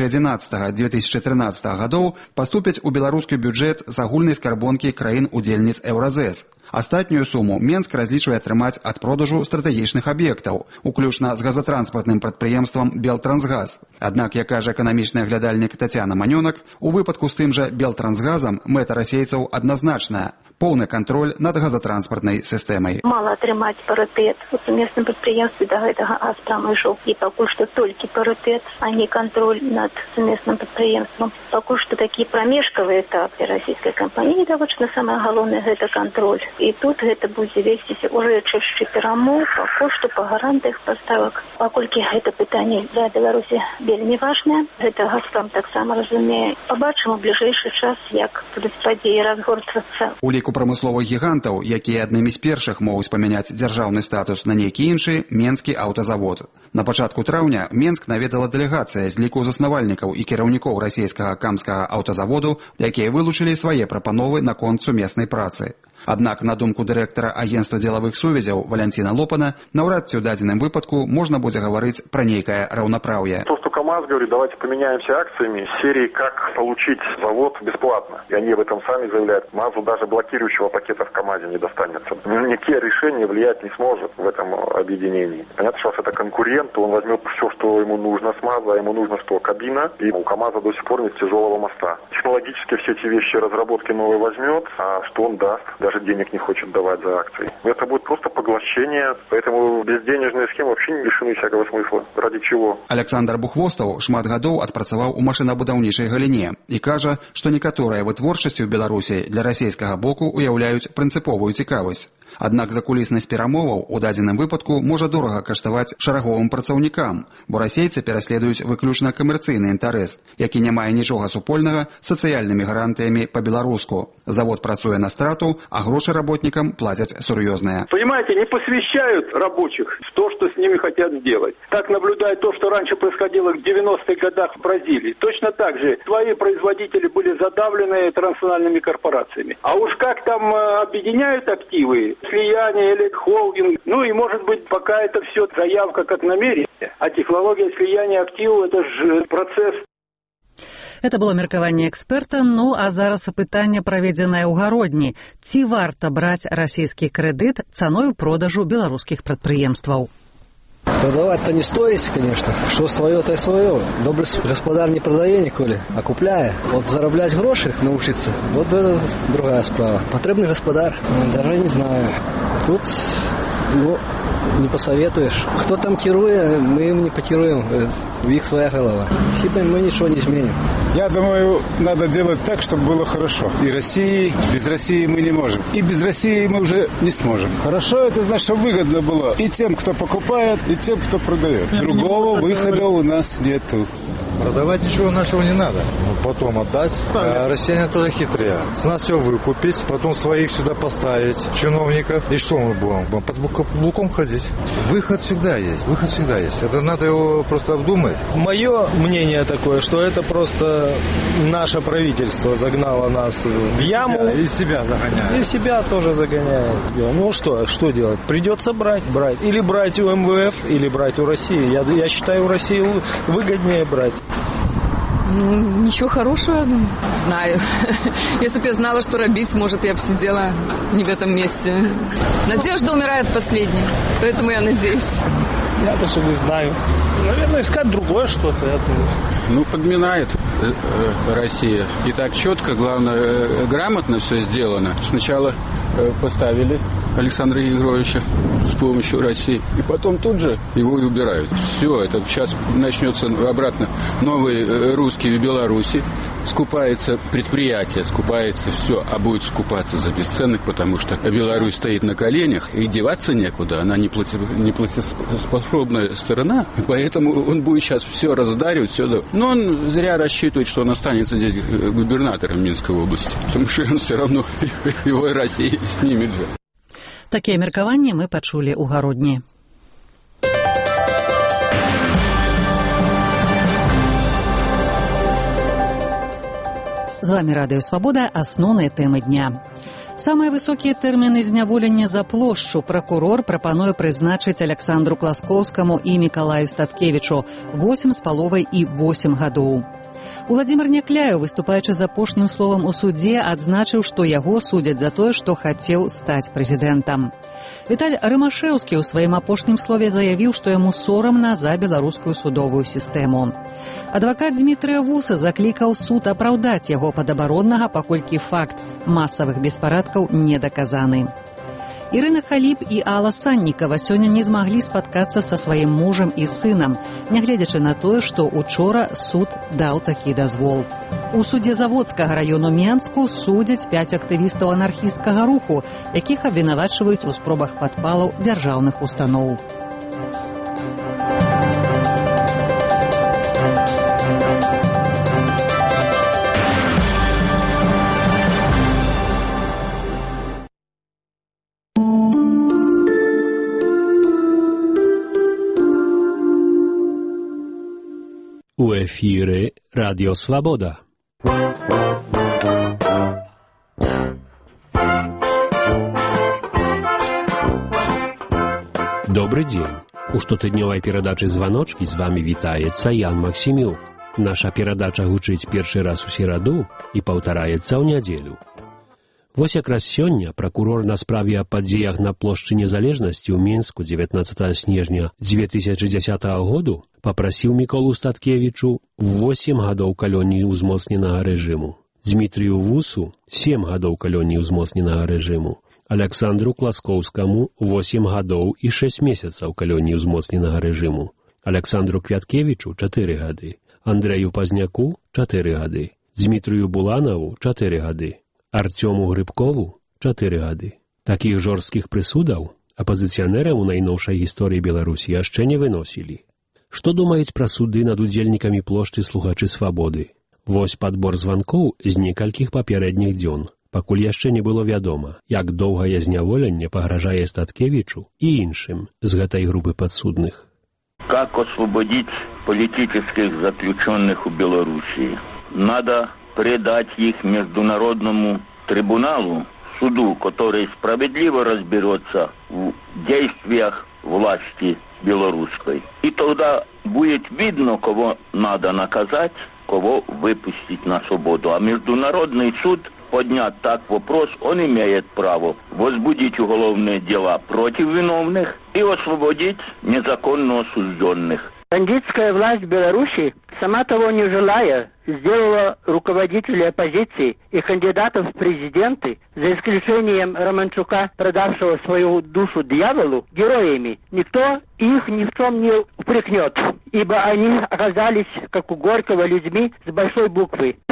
2011-2013 гадоў паступяць у беларускі бюджэт з агульнай скарбонкі краін-удзельніц Еўразэс. Астатнюю суму Менск разлічвае атрымаць ад продажу стратэгічных аб'ектаў, уключна з газатранспартным прадпрыемствам «Белтрансгаз». Аднак, як кажа эканамічны аглядальнік Тацяна Манёнак, у выпадку з тым жа «Белтрансгазам» мэта расейцаў адназначная – поўны кантроль над газатранспартнай сістэмай. Мала атрымаць парытэт. У сумесным прадпрыемстве да гэтага ас прамыжаў. І пакуль што толькі парытэт, а не кантроль над сумесным прадпрыемствам. Пакуль што такі прамежкавы этап для расійскай кампаніі, відавочна, самае галоўнае – гэта кантроль. І тут гэта будзе весціся ўжо чэшчы перамоў, пакуль што па гарантыях паставак. Паколькі гэта пытанне для Беларусі вельмі важнае, гэта Газпром таксама разумее. Пабачым у бліжэйшы час, як будуць падзеі разгортвацца. У ліку прамысловых гігантаў, якія аднымі з першых могуць памяняць дзяржаўны статус на нейкі іншы, Менскі аўтазавод. На пачатку траўня Менск наведала дэлегацыя з ліку заснавальнікаў і кіраўнікоў расійскага камскага аўтазаводу, якія вылучылі свае прапановы наконт сумеснай працы. Аднак, на думку дырэктара агентства дзелавых сувязяў Валянціна Лопана, наўрад ці ў дадзеным выпадку можна будзе гаварыць пра нейкае раўнапраўе. КамАЗ говорит, давайте поменяемся акциями серии «Как получить завод бесплатно». И они об этом сами заявляют. МАЗу даже блокирующего пакета в КамАЗе не достанется. Никакие решения влиять не сможет в этом объединении. Понятно, что раз это конкурент, то он возьмет все, что ему нужно с МАЗа, а ему нужно что? Кабина. И у КамАЗа до сих пор нет тяжелого моста. Технологически все эти вещи разработки новые возьмет, а что он даст? Даже денег не хочет давать за акции. Это будет просто поглощение. Поэтому безденежные схемы вообще не лишены всякого смысла. Ради чего? Александр Бухвостаў шмат гадоў адпрацаваў у машынабудаўнічай галіне і кажа, што некаторыя вытворчасці ў Беларусі для расійскага боку ўяўляюць прынцыповую цікавасць. Аднак закуліснасць перамоваў у дадзеным выпадку можа дорага каштаваць шараговым працаўнікам, бо расейцы пераследуюць выключна камерцыйны інтарэс, які не мае нічога супольнага з сацыяльнымі гарантыямі па-беларуску. Завод працуе на страту, а грошы работникам платят серьезные. Понимаете, не посвящают рабочих в то, что с ними хотят сделать. Так наблюдает то, что раньше происходило в 90-х годах в Бразилии. Точно так же свои производители были задавлены транснациональными корпорациями. А уж как там объединяют активы, слияние или холдинг, ну и может быть пока это все заявка как намерение, а технология слияния активов это же процесс. Это было меркаванне эксперта, ну а зараз апытанне праведзенае ў гародні. Ці варта браць расійскі крэдыт цаной продажу беларускіх прадпрыемстваў? Продавать-то не стоит, конечно. Что свое, то и свое. Добрый господар не продает николи, а купляет. Вот зараблять гроши научиться, вот это другая справа. Потребный господар, даже не знаю. Тут, не посоветуешь. Кто там керует, мы им не покеруем. В их своя голова. Хиба мы ничего не изменим. Я думаю, надо делать так, чтобы было хорошо. И России, без России мы не можем. И без России мы уже не сможем. Хорошо, это значит, что выгодно было и тем, кто покупает, и тем, кто продает. Другого выхода у нас нету. Продавать ничего нашего не надо. Потом отдать. А россияне тоже хитрые. С нас все выкупить, потом своих сюда поставить, чиновников. И что мы будем? Под каблуком ходить. Выход всегда есть. Это надо его просто обдумать. Мое мнение такое, что это просто наше правительство загнало нас в яму. И себя загоняет. И себя тоже загоняет. Ну что делать? Придется брать. Или брать у МВФ, или брать у России. Я считаю, у России выгоднее брать. Ничего хорошего, знаю. Если бы я знала, что робить, может, я бы сидела не в этом месте. Надежда умирает последней, поэтому я надеюсь. Я даже не знаю. Наверное, искать другое что-то, я думаю. Подминает Россия. И так четко, главное, грамотно все сделано. Сначала поставили Александра Егоровича с помощью России, и потом тут же его и убирают. Все, это сейчас начнется обратно новый русский в Беларуси. Скупается предприятие, скупается все, а будет скупаться за бесценок, потому что Беларусь стоит на коленях, и деваться некуда. Она не платежеспособная сторона, поэтому он будет сейчас все раздаривать, все. Но он зря рассчитывает, что он останется здесь губернатором Минской области, потому что он все равно его и Россия снимет же. Такія меркаванні мы пачулі ў гародні. З вами Радыё Свабода, асноўныя тэмы дня. Самыя высокія тэрміны зняволення за плошчу пракурор прапануе прызначыць Александру Класкоўскаму і Мікалаю Статкевічу 8,5 і 8 гадоў. Уладзімир Някляеў, выступаючы з апошнім словам у судзе, адзначыў, што яго судзяць за тое, што хацеў стаць прэзідэнтам. Віталь Рымашэўскі ў сваім апошнім слове заявіў, што яму сорамна за беларускую судовую сістэму. Адвакат Дзмітрыя Вуса заклікаў суд апраўдаць яго падабароннага, паколькі факт масавых беспарадкаў не даказаны. Ірына Халіп і Алла Саннікава сёння не змаглі спаткацца са сваім мужам і сынам, нягледзячы на тое, што учора суд даў такі дазвол. У судзе Заводскага раёну Менску судзяць 5 актывістаў анархісцкага руху, якіх абвінавачваюць у спробах падпалаў дзяржаўных устаноў. У эфире Радио Свобода. Добрый день. У штотыднёвай перадачы «Званочкі» з вами вітаецца Ян Максімюк. Наша перадача гучыць першы раз у сераду і паўтараецца ў нядзелю. Вось якраз сёння пракурор на справе о падзеях на плошчы Незалежнасці ў Мінску 19 снежня 2010 году папрасіў Міколу Статкевічу 8 гадоў калоніі ўзмоцненага рэжыму, Дзмітрыю Вусу 7 гадоў калоніі ўзмоцненага рэжыму, Александру Класкоўскаму 8 гадоў і 6 месяцаў калоніі ўзмоцненага рэжыму, Александру Квяткевічу 4 гады, Андрэю Пазняку 4 гады, Дзмітрыю Буланаву 4 гады, Артёму Грыбкову 4 гады. Такіх жорсткіх прысудаў апазіцыянерам у найноўшай гісторыі Беларусі яшчэ не выносілі. Што думаюць пра суды над удзельнікамі плошчы слухачы свабоды? Вось падбор званкоў з некалькіх папярэдніх дзён. Пакуль яшчэ не было вядома, як доўгае зняволенне пагражае Статкевічу і іншым з гэтай групы падсудных. Как освободить политических заключенных у Белоруссии? Надо предать их международному трибуналу, суду, который справедливо разберется в действиях власти белорусской. И тогда будет видно, кого надо наказать, кого выпустить на свободу. А Международный суд поднять так вопрос, он имеет право возбудить уголовные дела против виновных и освободить незаконно осужденных. Бандитская власть Беларуси, сама того не желая, сделала руководителей оппозиции и кандидатов в президенты, за исключением Романчука, продавшего свою душу дьяволу, героями. Никто их ни в чем не упрекнет, ибо они оказались, как у Горького, людьми с большой буквы.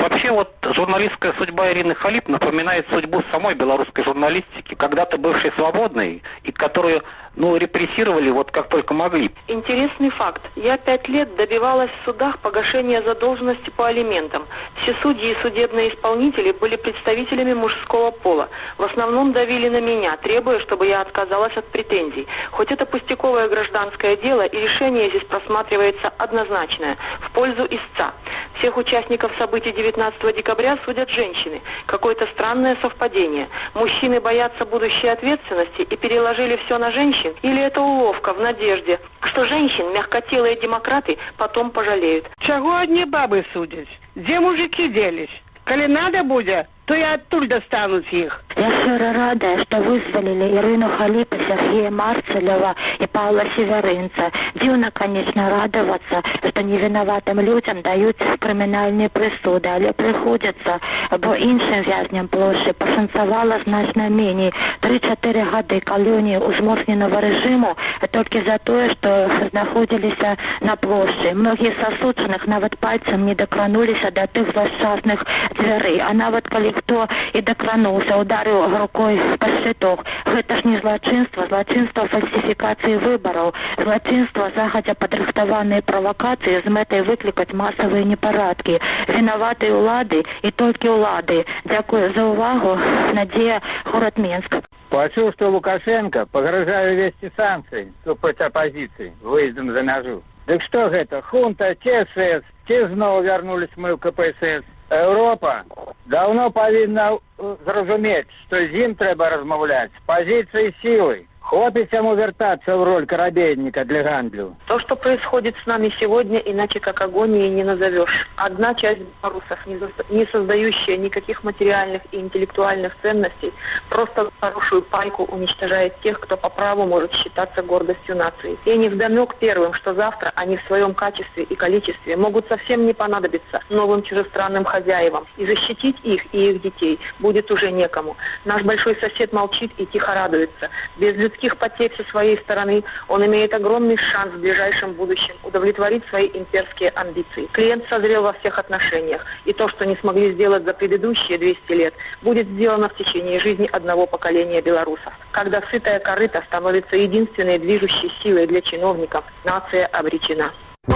Вообще вот журналистская судьба Ирины Халип напоминает судьбу самой белорусской журналистики, когда-то бывшей свободной, и которую, репрессировали вот как только могли. Интересный факт. Я 5 лет добивалась в судах погашения задолженности по алиментам. Все судьи и судебные исполнители были представителями мужского пола. В основном давили на меня, требуя, чтобы я отказалась от претензий. Хоть это пустяковое гражданское дело, и решение здесь просматривается однозначное, в пользу истца. Всех участников событий 19 декабря судят женщины. Какое-то странное совпадение. Мужчины боятся будущей ответственности и переложили все на женщин? Или это уловка в надежде, что женщин мягкотелые демократы потом пожалеют? Чего одни бабы судят? Где мужики делись? Коли надо будет, то и оттуда достанут их. Я щиро рада, что вызволили Ирину Халип, Сергея Марцелева и Павла Северинца. Дивно, конечно, радоваться, что невиноватым людям дают кримінальні присуди, але приходится, бо іншим в'язням площі пошанцевало значно менее. 3-4 годы колонии узмоцненого режиму только за то, что находились на площади. Многие с осудженных нават пальцем не докранулись до тых злосчастных дверей, а нават коли хто і докрануўся, ударыў рукой па шчытах. Гэта ж не злачынства, злачынства фальсіфікацыі выбараў, злачынства загадзя падрыхтаваныя правакацыі з мэтай выклікаць масавыя непарадкі. Вінаваты ўлады і толькі ўлады. Дзякую за увагу. Надзея, город Минск. Почув, что Лукашенко погрожает ввести санкции супраць оппозиции выездом за мяжу. Так что это? Хунта, ТСС, те снова вернулись мы в КПСС. Европа давно повинна зразумець, што з ім трэба размаўляць з пазіцыі сілы. Хватит ему вертаться в роль корабейника для гандлю. То, что происходит с нами сегодня, иначе как агонией не назовешь. Одна часть белорусов, не создающая никаких материальных и интеллектуальных ценностей, просто за хорошую пайку уничтожает тех, кто по праву может считаться гордостью нации. И невдомек первым, что завтра они в своем качестве и количестве могут совсем не понадобиться новым чужестранным хозяевам. И защитить их и их детей будет уже некому. Наш большой сосед молчит и тихо радуется. Без людских потерь со своей стороны он имеет огромный шанс в ближайшем будущем удовлетворить свои имперские амбиции. Клиент созрел во всех отношениях, и то, что не смогли сделать за предыдущие 200 лет, будет сделано в течение жизни одного поколения белорусов. Когда сытая корыта становится единственной движущей силой для чиновников, нация обречена.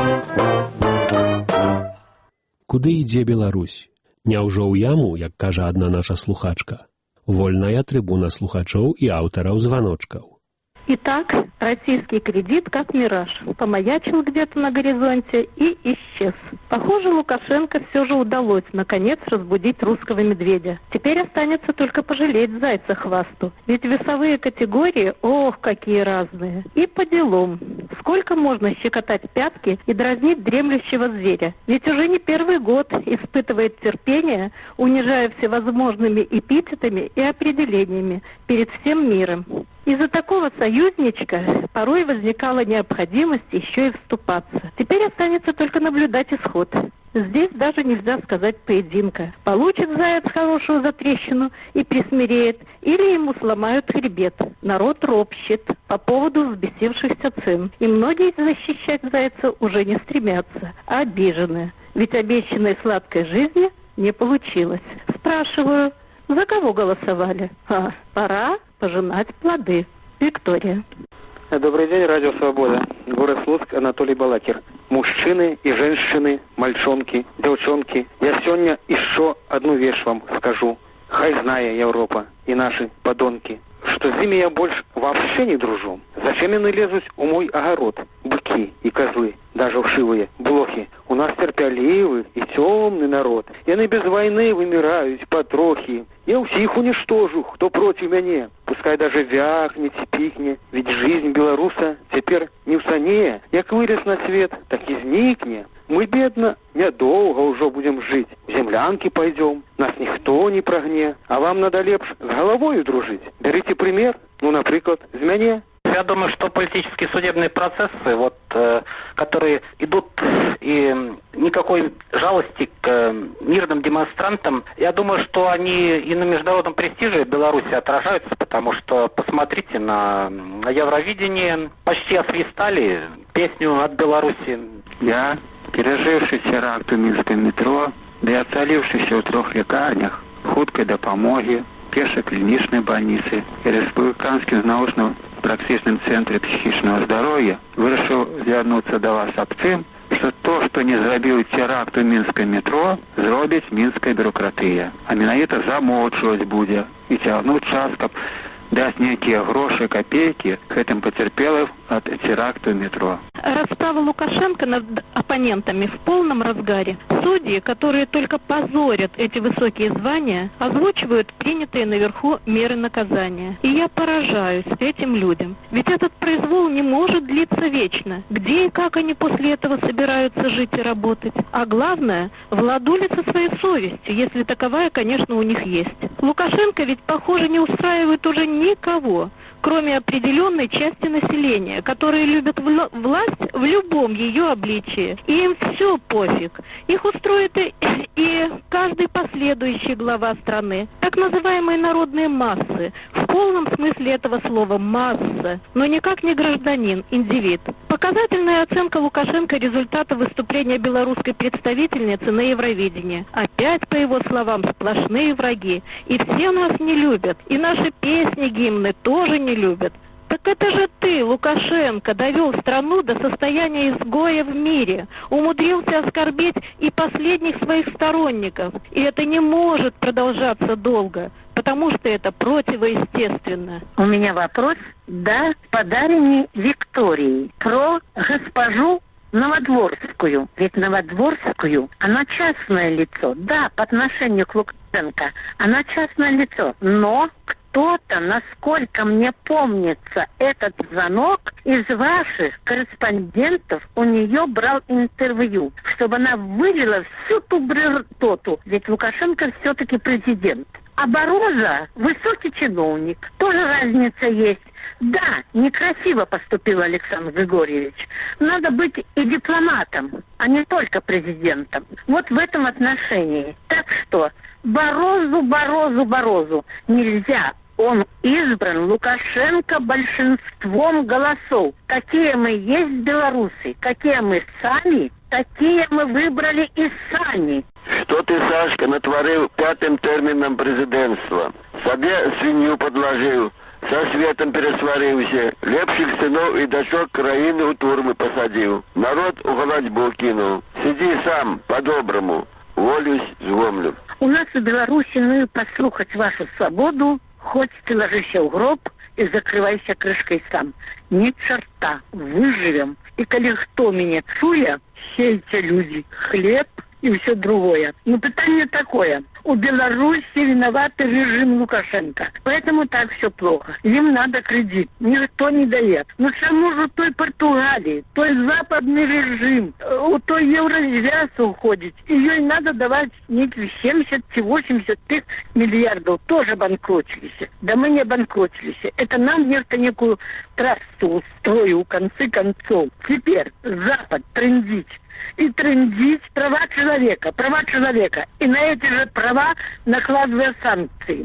Куды ідзе Беларусь? Няўжо ў яму, як кажа адна наша слухачка? Вольная трибуна слухачоў и авторов звоночков. Итак, российский кредит как мираж. Помаячил где-то на горизонте и исчез. Похоже, Лукашенко все же удалось наконец разбудить русского медведя. Теперь останется только пожалеть зайца хвасту. Ведь весовые категории, ох, какие разные. И по делам. Сколько можно щекотать пятки и дразнить дремлющего зверя? Ведь уже не первый год испытывает терпение, унижая всевозможными эпитетами и определениями перед всем миром. Из-за такого союзничка порой возникала необходимость еще и вступаться. Теперь останется только наблюдать исход. Здесь даже нельзя сказать поединка. Получит заяц хорошую затрещину и присмиреет, или ему сломают хребет. Народ ропщет по поводу взбесившихся цен. И многие защищать зайца уже не стремятся, а обижены. Ведь обещанной сладкой жизни не получилось. Спрашиваю, за кого голосовали? Пора пожинать плоды. Виктория. Добрый день, Радио Свобода. Город Слуцк, Анатолий Балакир. Мужчины и женщины, мальчонки, девчонки. Я сегодня еще одну вещь вам скажу. Хай знає Европа и наши подонки, что с ними я больше вообще не дружу. Зачем они лезут у мой огород? Быки и козлы, даже вшивые, блохи. У нас терпеливый и темный народ. И они без войны вымирают потрохи. Я всех уничтожу, кто против меня. Пускай даже вякнет и пикнет. Ведь жизнь белоруса теперь не в сане. Як вырос на свет, так и зникнет. Мы, бедно, недолго уже будем жить. В землянки пойдем, нас никто не прогне. А вам надо лепш с головой дружить. Берите пример, например, с меня. Я думаю, что политические судебные процессы, которые идут, и никакой жалости к мирным демонстрантам, я думаю, что они и на международном престиже Беларуси отражаются, потому что посмотрите на Евровидении, почти освистали песню от Беларуси. Я, переживший теракт в Минском метро, да і ацаліўшыся ў 3 лікарнях хуткай дапамогі, першай клінічнай бальніцы і рэспубліканскім научна-практычным цэнтры псіхічнага здароўя, вырашыў звярнуцца да вас аб тым, што то, што не зрабіў тэракт у мінскім метро, зробіць мінская бюракратыя. А менавіта замоўчваць будзе і цягнуць час, каб даць нейкія грошы, копейки гэтым пацярпелым от теракта в метро. Расправа Лукашенко над оппонентами в полном разгаре. Судьи, которые только позорят эти высокие звания, озвучивают принятые наверху меры наказания. И я поражаюсь этим людям. Ведь этот произвол не может длиться вечно. Где и как они после этого собираются жить и работать? А главное, в ладу ли со своей совестью, если таковая, конечно, у них есть. Лукашенко ведь, похоже, не устраивает уже никого, кроме определенной части населения, которые любят власть в любом ее обличии. И им все пофиг. Их устроит и каждый последующий глава страны. Так называемые народные массы. В полном смысле этого слова масса. Но никак не гражданин, индивид. Показательная оценка Лукашенко результата выступления белорусской представительницы на Евровидении. Опять, по его словам, сплошные враги. И все нас не любят. И наши песни, гимны тоже не любят. Так это же ты, Лукашенко, довел страну до состояния изгоя в мире, умудрился оскорбить и последних своих сторонников. И это не может продолжаться долго, потому что это противоестественно. У меня вопрос, да, подаренный Викторией про госпожу Новодворскую. Ведь Новодворскую, она частное лицо. Да, по отношению к Лукашенко, она частное лицо. Но кто-то, насколько мне помнится, этот звонок из ваших корреспондентов у нее брал интервью, чтобы она вылила всю ту бредоту. Ведь Лукашенко все-таки президент. А Бароза высокий чиновник. Тоже разница есть. Да, некрасиво поступил Александр Григорьевич. Надо быть и дипломатом, а не только президентом. Вот в этом отношении. Так что Барозу нельзя. Он избран Лукашенко большинством голосов. Какие мы есть в Беларуси, какие мы сами, такие мы выбрали и сами. Что ты, Сашка, натворил 5-м термином президентства? Себе свинью подложил, со светом пересварился, лепших сынов и дочок краины у турмы посадил, народ у голодьбу кинул. Сиди сам, по-доброму, волюсь, зломлю. У нас в Беларуси, ну и послухать вашу свободу, хоть ты ложишься в гроб и закрывайся крышкой сам. Ни черта, выживем. И коли кто меня чуя, сейте люди хлеб и все другое. Но питание такое. У Беларуси виноватый режим Лукашенко. Поэтому так все плохо. Им надо кредит. Никто не дает. Но чему же той Португалии, той западный режим, у той еврозвяз уходит. Ее и надо давать неких 70-80 миллиардов. Тоже банкротились. Да мы не банкротились. Это нам некую трассу устрою в конце концов. Теперь Запад трындить. И трындить права человека. И на эти же права накладывая санкции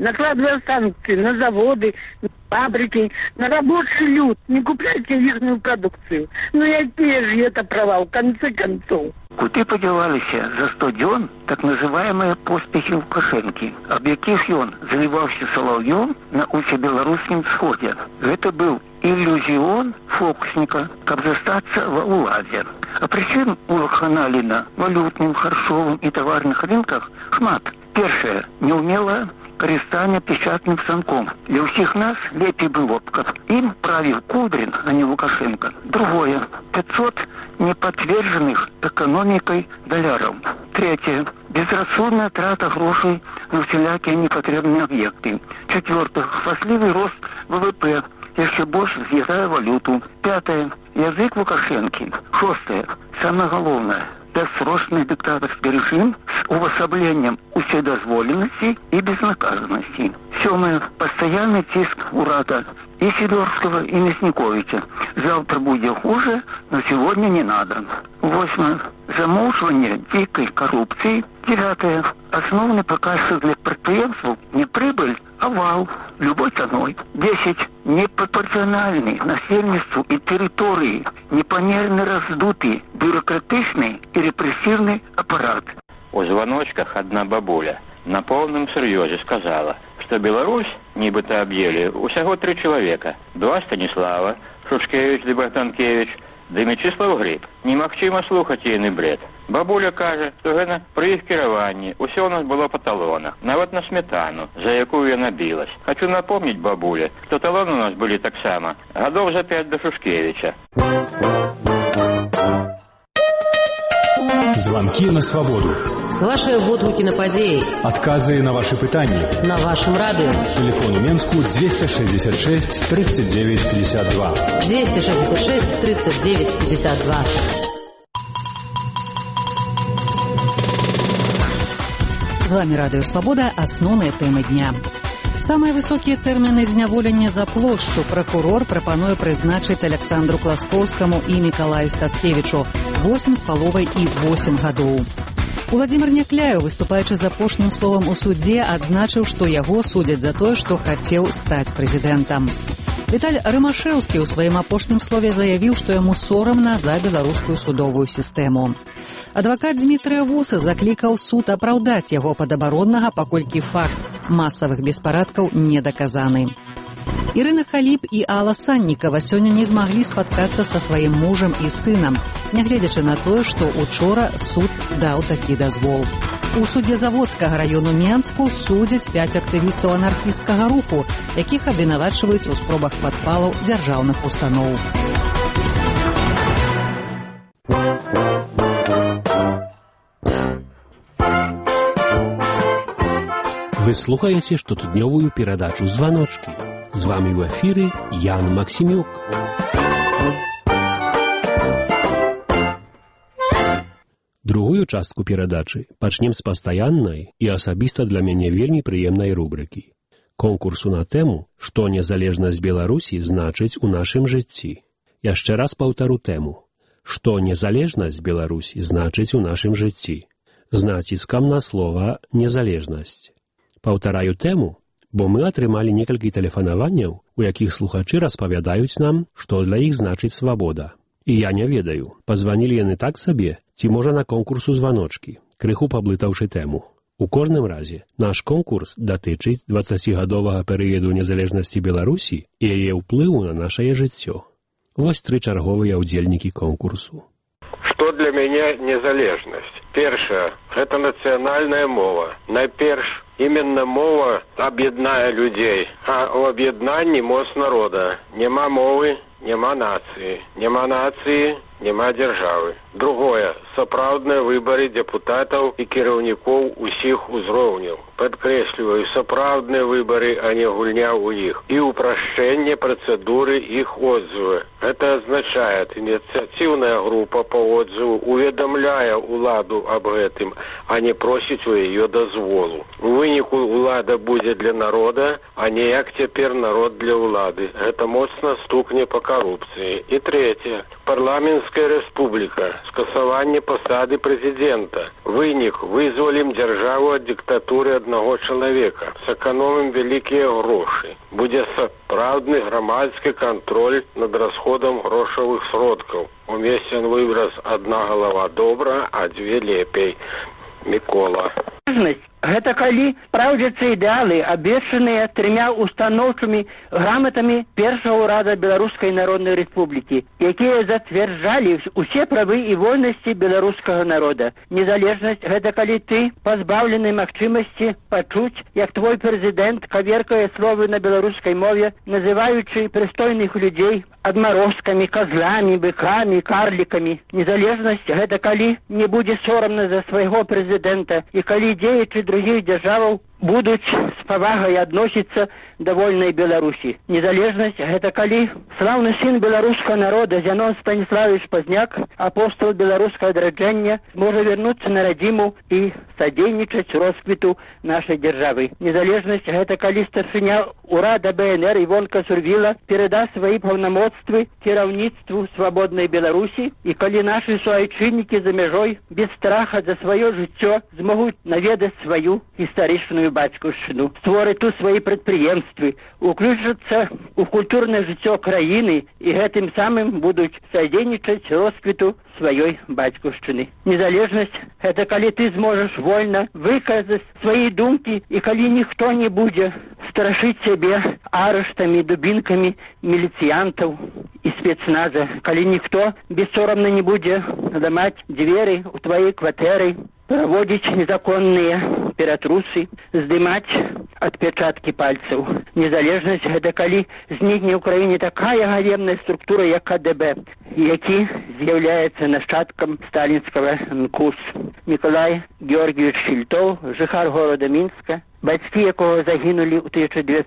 на заводы, на фабрики, на рабочий люд. Не купляйте ихнюю продукцию. Ну и какие же это права в конце концов? Куды подевалися за 100 дён так называемые поспехи Лукашенки, об яких ён заливался соловьем на усебелорусском сходе. Это был иллюзион фокусника, каб застаться во уладзе. А причин у лохана на валютным, харчовым и товарных рынках шмат. Першае, неумелое користание печатным станком. Для всех нас лепей было, как им правил Кудрин, а не Лукашенко. Другое, 500 неподтвержденных экономикой долларов. Третье, безрассудная трата грошей на всякие непотребные объекты. Четвертое, хвастливый рост ВВП, еще больше съедая валюту. Пятое, язык Лукашенки. Шестое, самое главное, бессрочный диктаторский режим с увособлением вседозволенности и безнаказанности. Седьмое, постоянный тиск урата и Сидорского, и Мясниковича. Завтра будет хуже, но сегодня не надо. Восьмое, замалчивание дикой коррупции. Девятое, основный показатель для предприятий не прибыль, а вал любой ценой. 10, непропорциональный насельництву и территории, непомерно раздутый бюрократичный и репрессивный аппарат. У звоночках одна бабуля на полном серьезе сказала, что Беларусь, нібито объели, усяго 3 человека. 2 Станислава, Шушкевич ды Богданкевич, ды Мячеслав Гриб. Немагчыма слухаць ейны бред. Бабуля кажа, што гэта пры іх кіраванні ўсё у нас было па талонах, нават на сметану, за якую яна билась. Хочу напомнить бабуле, што талоны у нас былі таксама гадоў за 5 до Шушкевича. Звонки на свободу. Ваши водгукі на падзеі. Адказы на ваши пытанні. На вашем радио. Телефон у Менску 266 39 52. 266 39 52. З вами Радіо Свобода. Асноўныя тэмы дня. Самыя высокія тэрміны зняволення за плошчу пракурор прапануе прызначыць Александру Класкоўскаму і Мікалаю Статкевічу 8,5 і 8 гадоў. Уладзімир Някляеў, выступаючы з апошнім словам у судзе, адзначыў, што яго судзяць за тое, што хацеў стаць прэзідэнтам. Віталь Рымашэўскі ў сваім апошнім слове заявіў, што яму сорамна за беларускую судовую сістэму. Адвакат Дмітрыя Вуса заклікаў суд апраўдаць яго падабароннага, паколькі факт масавых беспарадкаў не даказаны. Ірына Халіп і Алла Саннікава сёння не змаглі спаткацца са сваім мужам і сынам, нягледзячы на тое, што учора суд даў такі дазвол. У судзе Заводскага раёну Менску судзяць 5 актывістаў анархісцкага руху, якіх абвінавачваюць у спробах падпалаў дзяржаўных устаноў. Вы слухаеце штотыднёвую перадачу «Званочки». З вами ў эфіры Ян Максімюк. Другую частку перадачы пачнем з пастаяннай і асабіста для мяне вельмі прыемнай рубрыкі. Конкурсу на тэму «Што незалежнасць Беларусі значыць у нашым жыцці». Яшчэ раз паўтару тэму «Што незалежнасць Беларусі значыць у нашым жыцці» з націскам на слова «незалежнасць». Паўтараю тэму, бо мы атрымалі некалькі тэлефанаванняў, у якіх слухачы распавядаюць нам, што для іх значыць свабода. І я не ведаю, пазванілі яны так сабе, ці можа на конкурсу званочкі, крыху паблытаўшы тэму. У кожным разе, наш конкурс датычыць 20-гадовага перыяду незалежнасці Беларусі і яе ўплыву на нашае жыццё. Вось 3 чарговыя ўдзельнікі конкурсу. Што для мяне незалежнасць? Першае, гэта нацыянальная мова. Найперш, именно мова об'яднае людзей, а ў аб'яднанні моц народа. Няма мовы, няма нацыі. Няма нацыі, няма дзяржавы. Другое, сапраўдныя выбары депутатаў і кіраўнікоў усіх узроўняў. Падкрэсліваю, сапраўдныя выбары, а не гульня ў іх. І ўпрашчэнне працэдуры іх отзывы. Это означает, ініцыятыўная група по отзыву уведамляе уладу об гэтым, а не просіць у яе дазволу. У выніку улада будзе для народа, а не як цяпер народ для улады. Гэта моцна стукне по коррупцыі. І третье, парламенцкая республика, скасаванне пасады прэзідэнта. Вынік, вызвалім дзяржаву ад дыктатуры аднаго чалавека, сэканомім вялікія грошы. Будзе сапраўдны грамадскі кантроль над расходам грошавых сродкаў. Умесцен выбраз «одна голова добра, а 2 лепей». Микола. Гэта калі спраўдзяцца ідэалы, абвешчаныя 3 устаноўчымі граматамі першага ўрада Беларускай Народнай Рэспублікі, якія зацвярджалі усе правы і вольнасці беларускага народа. Незалежнасць гэта калі ты пазбаўлены магчымасці пачуць, як твой прэзідэнт каверкае словы на беларускай мове, называючы прыстойных людзей адмарозкамі, козламі, быкамі, карлікамі. Незалежнасць гэта калі не будзе сорамна за свайго прэзідэнта і калі дзеячы других дзяржаваў будуць з павагай адносіцца да вольнай Беларусі. Незалежнасць гэта калі слаўны сын беларускага народа Зянон Станіславович Пазняк, апостол беларускага адраджэння, зможа вярнуцца на радзіму і садзейнічаць росквіту нашай дзяржавы. Незалежнасць гэта калі старшыня ўрада БНР Івонка Сурвіла перада свае паўнамоцтвы кіраўніцтву свабоднай Беларусі і калі нашы суайчыннікі за мяжой без страха за сваё жыццё змогуць наведаць сваю гістарычную батьківщину, створить тут свої підприємства, включаться у культурне життя країни і гэтым самим будуть содейничать розквіту своей батьківщини. Незалежность – это коли ты зможешь вольно выказать свои думки, и коли никто не будет страшить себе арештами, дубинками милициантов и спецназа, коли никто бессоромно не будет ломать двери у твоей квартиры, проводить незаконные ператрусы, сдымать отпечатки пальцев. Незалежность – это коли зникне в Украине такая ганебная структура, як КДБ, які з'являється нащадком сталінського НКУС. Миколай Георгійович Шильтов, жихар города Мінська, батьки якого загинули у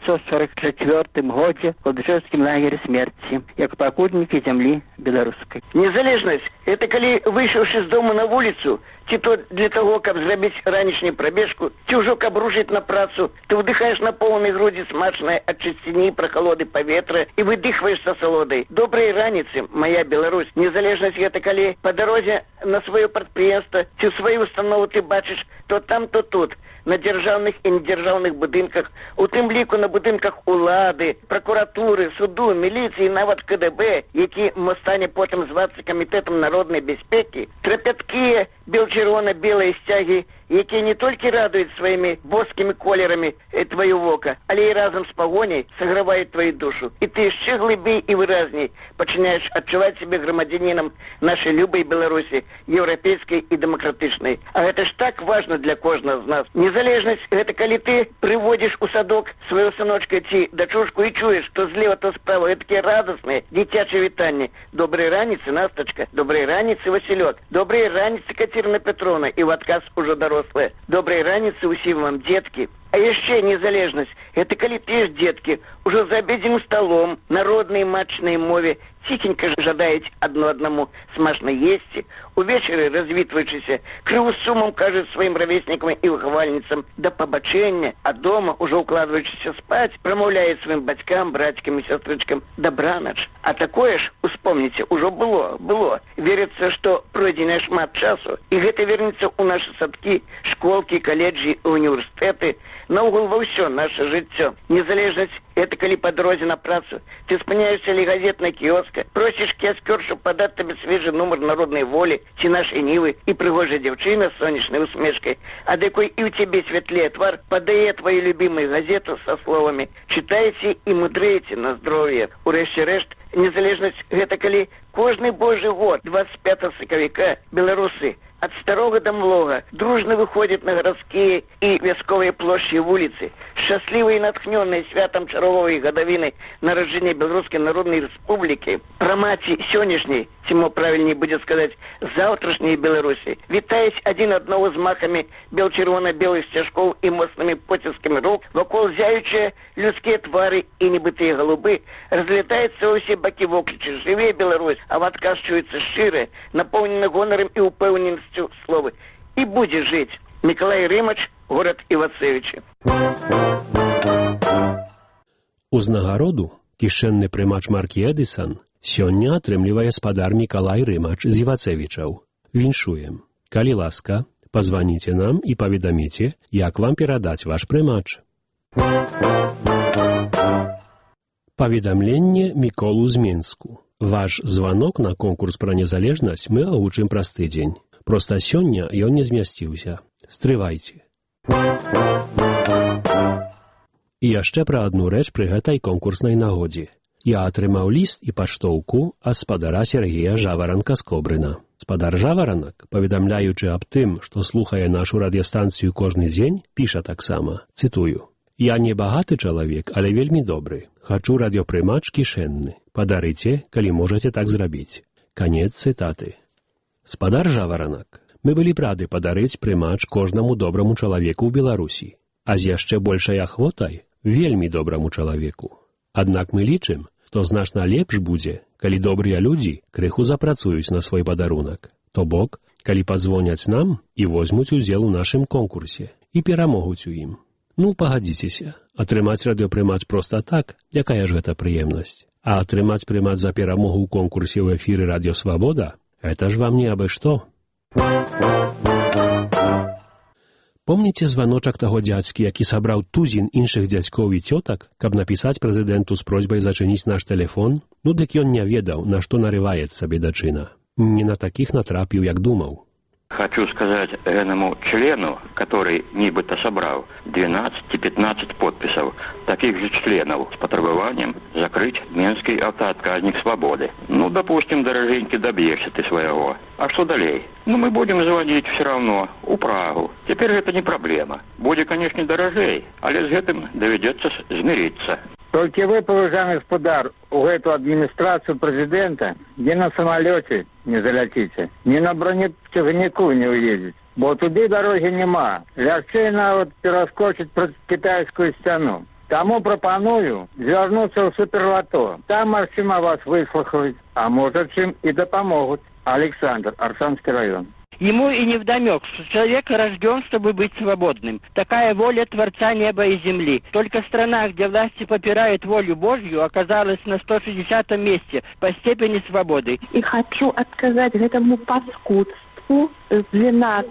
1944 году в Кладышевском лагере смерти, як покудники земли белорусской. Незалежность – это коли, вышедший из дома на улицу, ці то для того, каб зрабіць ранішнюю пробежку, ці ўжо каб рушить на працу, ты вдыхаешь на полной груди смачное от чистыни, прохолоды поветра и выдыхаешь со солодой. Доброй раницы, моя Беларусь. Незалежность – это коли по дороге на свое предприятие, ці свою установу ты бачишь то там, то тут, на державных и недержавных будинках, у тым ліку на будинках улады, прокуратуры, суду, милиции, нават КДБ, які стане потом зваться Комитетом народной безпеки, трапяткие бело-червоно-белые стяги, які не толькі радуюць сваімі боскімі колерамі твоё вока, але і разам з пагоняй саграваюць твою душу. І ты яшчэ глыбей і выразней пачынаеш адчуваць себе грамадзянінам нашай любай Беларусі, еўрапейскай і дэмакратычнай. А гэта ж так важна для кожнага з нас. Незалежнасць – гэта калі ты прыводзіш у садок сваё сыночка ці дачушку і чуеш, то злева, то справа, гэтакія радасныя дзіцячыя вітанні. Добрай раніцы, Настачка, добрай раніцы, Васілёк, добрай раніцы, Катерина Петровна, і в адказ ужо дарослая. Добрай раніцы усім вам, дзеткі. А яшчэ незалежнасць – это калі ты ж, дзеткі, ужо за абедзеным столом, народнай матчнай мове, ціхенька жадаюць адно аднаму смачна есці, увечары развітваючыся, крыву сумам кажуць сваім равеснікам і выхавальніцам да пабачэння, а дома, ужо укладваючыся спаць, прамаўляюць сваім бацькам, братикам і сястрычкам добранач. А такое ж, успомніце, ужо было. Верыцца, што пройдзе няшмат часу, і гэта вернецца ў нашы садкі, школкі, каледжы, універсітэты, наогул во ўсё наше жыццё. Незалежнасць – это калі по дорозе на працу ты спыняешься ли газетная кіоска, просишь кіаскершу падаць табе свежий нумар народной воли ці нашай нівы, і прыгожая дзяўчына з сонечнай усмешкай, ад якой і ў цябе святлее твар, падае твою любимую газету со словами «Читайте и мудрейте на здоровье». Урэшце рэшт, незалежнасць – гэта калі кожны божий год 25 сакавіка беларусы от старого до млога дружно выходят на городские и вясковые площади и улицы, счастливые и натхненные святом чаровой годовины народжения Белорусской Народной Республики, прамаці сённяшняй, тимо правильнее будет сказать, завтрашней Беларуси, витаясь один одного взмахами бел-червоно-белых стяжков и мощными потисками рук, вокол зяючие людские твары и небытые голубы, разлетаются во все боки вокличи «Живее Беларусь», а в отказ чуется шире, наполнено гонором и упевненностью слова. И будет жить. Миколай Рымач, город Івацевичі. Узнагароду кішэнны прымач маркі Эдысан сёння атрымлівае спадар Миколай Рымач з Івацевічаў. Віншуем. Калі ласка, пазваніце нам і паведаміце, як вам перадаць ваш прымач. Паведамленне Міколу з Менску. Ваш званок на конкурс пра незалежнасць мы агучым праз тыдзень. Проста сёння ён не змясціўся. Стрывайце. І яшчэ пра адну рэч пры гэтай конкурснай нагодзе. Я атрымаў ліст і паштоўку ад спадара Сергея Жаваранка з Кобрына. Спадар Жаваранак, паведамляючы аб тым, што слухае нашу радыёстанцыю кожны дзень, піша таксама, цытую: «Я не багаты чалавек, але вельмі добры. Хачу радыёпрымач кішэнны. Падарыце, калі можаце так зрабіць». Канец цытаты. Спадар Жаваранак, мы былі б рады падарыць прымач кожнаму добраму чалавеку ў Беларусі, а з яшчэ большай ахвотай вельмі добраму чалавеку. Аднак мы лічым, што значна лепш будзе, калі добрыя людзі крыху запрацуюць на свой падарунак. То бок, калі пазвоняць нам і возьмуць удзел у нашым конкурсе і перамогуць у ім. Ну, пагадзіцеся, атрымаць радыёпрымач проста так, якая ж гэта прыемнасць. А атрымаць прымач за перамогу ў конкурсе ў эфіры Радіё Свабода – гэта ж вам не абы што. Помніце званочак таго дзядзькі, які сабраў тузін іншых дзядзькоў і цётак, каб напісаць прэзідэнту з просьбай зачыніць наш тэлефон? Ну, дык ён не ведаў, на што нарываецца бедачына. Не на такіх натрапіў, як думаў. Хочу сказать этому члену, который нібыта собрал 12-15 подписов, таких же членов с потребованием закрыть Минский автоотказник свободы. Ну, допустим, дорогенький, добьешься ты своего. А что далее? Ну, мы будем звонить все равно у Прагу. Теперь это не проблема. Будет, конечно, дорожей, але с этим доведется смириться. Только вы, поважанный господар, у эту администрацию президента ни на самолете не залетите, ни на бронетехнику не уедете. Бо туды дороги нема. Легче вот перескочить про китайскую стену. Тому пропоную вернуться в Суперлото. Там Максима вас выслушают, а может, им и допомогут. Александр, Арсанский район. Ему и невдомек, что человек рожден, чтобы быть свободным. Такая воля Творца неба и земли. Только страна, где власти попирают волю Божью, оказалась на 160-м месте по степени свободы. И хочу отказать этому паскудству с 12,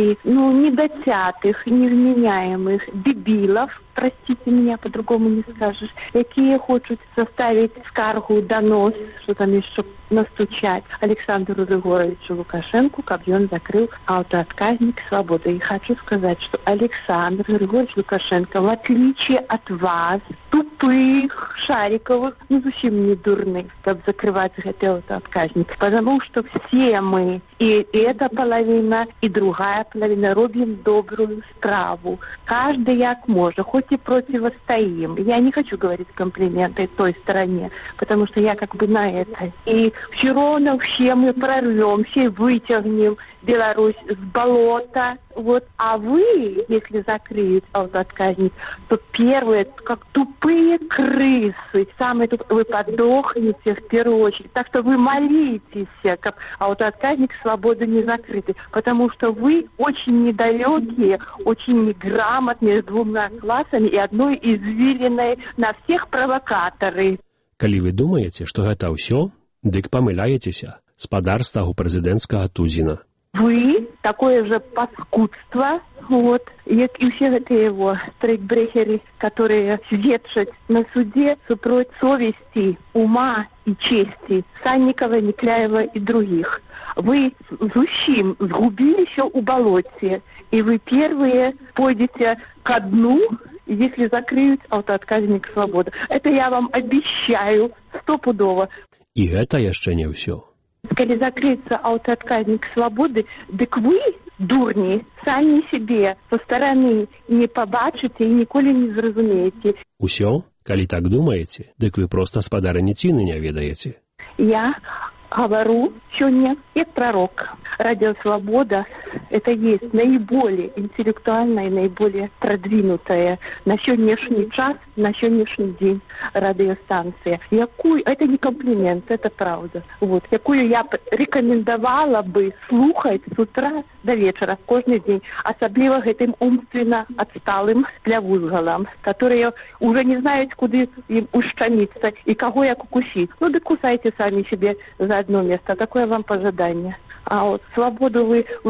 недотятых, невменяемых дебилов, простите меня, по-другому не скажешь, какие хотят составить скаргу, донос, что там еще настучать Александру Григорьевичу Лукашенко, как он закрыл автоотказник свободы. И хочу сказать, что Александр Григорьевич Лукашенко, в отличие от вас, тупых, шариковых, совсем не дурных, как закрывать этот автоотказник. Потому что все мы, и эта половина, и другая половина, робим добрую страву. Каждый як может, хоть и противостоим. Я не хочу говорить комплименты той стороне, потому что я как бы на это. И все равно все мы прорвем, все вытягнем Беларусь с болота. Вот. А вы, если закрыют автоотказник, то первые, как тупые крысы, самые тут вы подохнете в первую очередь. Так что вы молитесь, как автоотказник свободы не закрытый, потому что вы очень недалекие, очень неграмотные, с двумя классами и одной извилиной на всех провокаторы. Калі вы думаете, что гэта ўсё, дык памыляецеся. Спадар стагу прэзідэнцкага тузіна. Вы такое же паскудство, як и все эти его стрейкбрехеры, которые сведчат на суде супроть совести, ума и чести Санникова, Никляева и других. Вы зущим сгубили еще у болоте, и вы первые пойдете ко дну, если закрыют автоотказник свободы. Это я вам обещаю стопудово. И это еще не все. Калі закрыецца аўтаадказнік свабоды, дык вы, дурні, самі себе со стороны не побачыце і ніколі не зразумееце. Усё? Калі так думаеце, дык вы проста спадарыні ціны не ведаеце. Я говорю сегодня как пророк. Радио «Свобода» — это есть наиболее интеллектуальная и наиболее продвинутая на сегодняшний час, на сегодняшний день радиостанция. Это не комплимент, это правда. Якую я рекомендовала бы слухать с утра до вечера, каждый день. Особливо этим умственно отсталым плявузгалам, которые уже не знают, куда им ущемиться и кого я укусить. Да кусайте сами себе за одно место. Такое вам пожелание. А свободу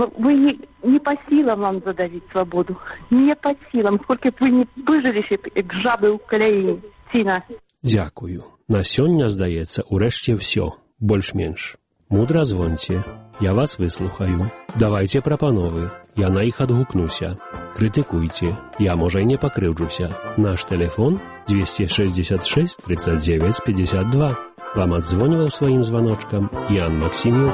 вы не по силам вам задавить свободу. Не по силам. Сколько бы вы не пыжились, як жабы у каляіні. Ціна. Дзякую. На сёння, здаецца, урэшце ўсё. Больш-менш. Мудра звоньце. Я вас выслухаю. Давайте прапановы. Я на іх адгукнуся. Крытыкуйце. Я, можа, і не пакрыўджуся. Наш тэлефон 266 39 52. Вам адзвоніваў сваім званочкам Ян Максімюк.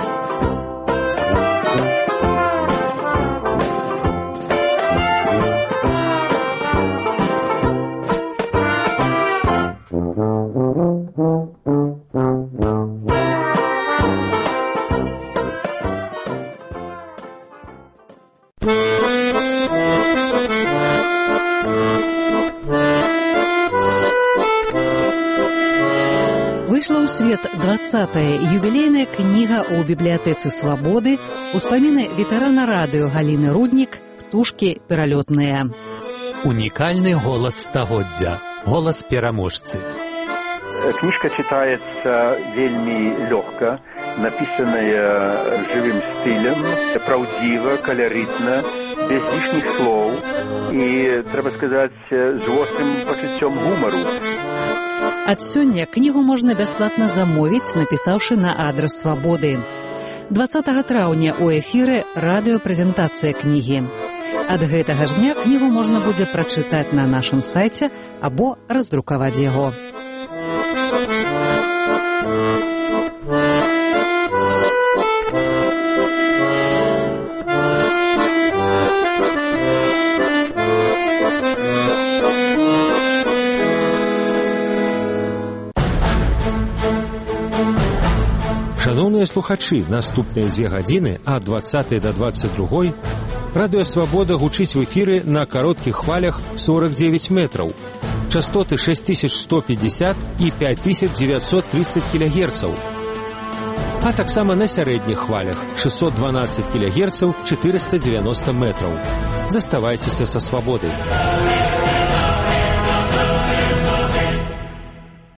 Выйшла ў свет 20-я юбілейная кніга ў бібліятэцы «Свабоды» успаміны ветэрана радыё Галіны Руднік «Птушкі пералётныя». Унікальны голас стагоддзя, голас пераможцы. Книжка читается вельми легко, написанная живым стилем, правдиво, колоритно, без лишних слов и, треба сказать, с острым почуттем гумору. Ад сёння кнігу можна бясплатна замовіць, напісаўшы на адрас Свабоды. 20 траўня ў эфіры радыёпрэзентацыя кнігі. Ад гэтага ж дня кнігу можна будзе прачытаць на нашым сайце або раздрукаваць яго. Шановныя слухачы, наступныя 2 гадзіны ад 20 до 22 Радыё Свабода гучыць в эфіры на кароткіх хвалях 49 метраў. Частоты 6150 і 5930 кГц. А таксама на сярэдніх хвалях 612 кГц 490 метраў. Заставайцеся са Свабодай.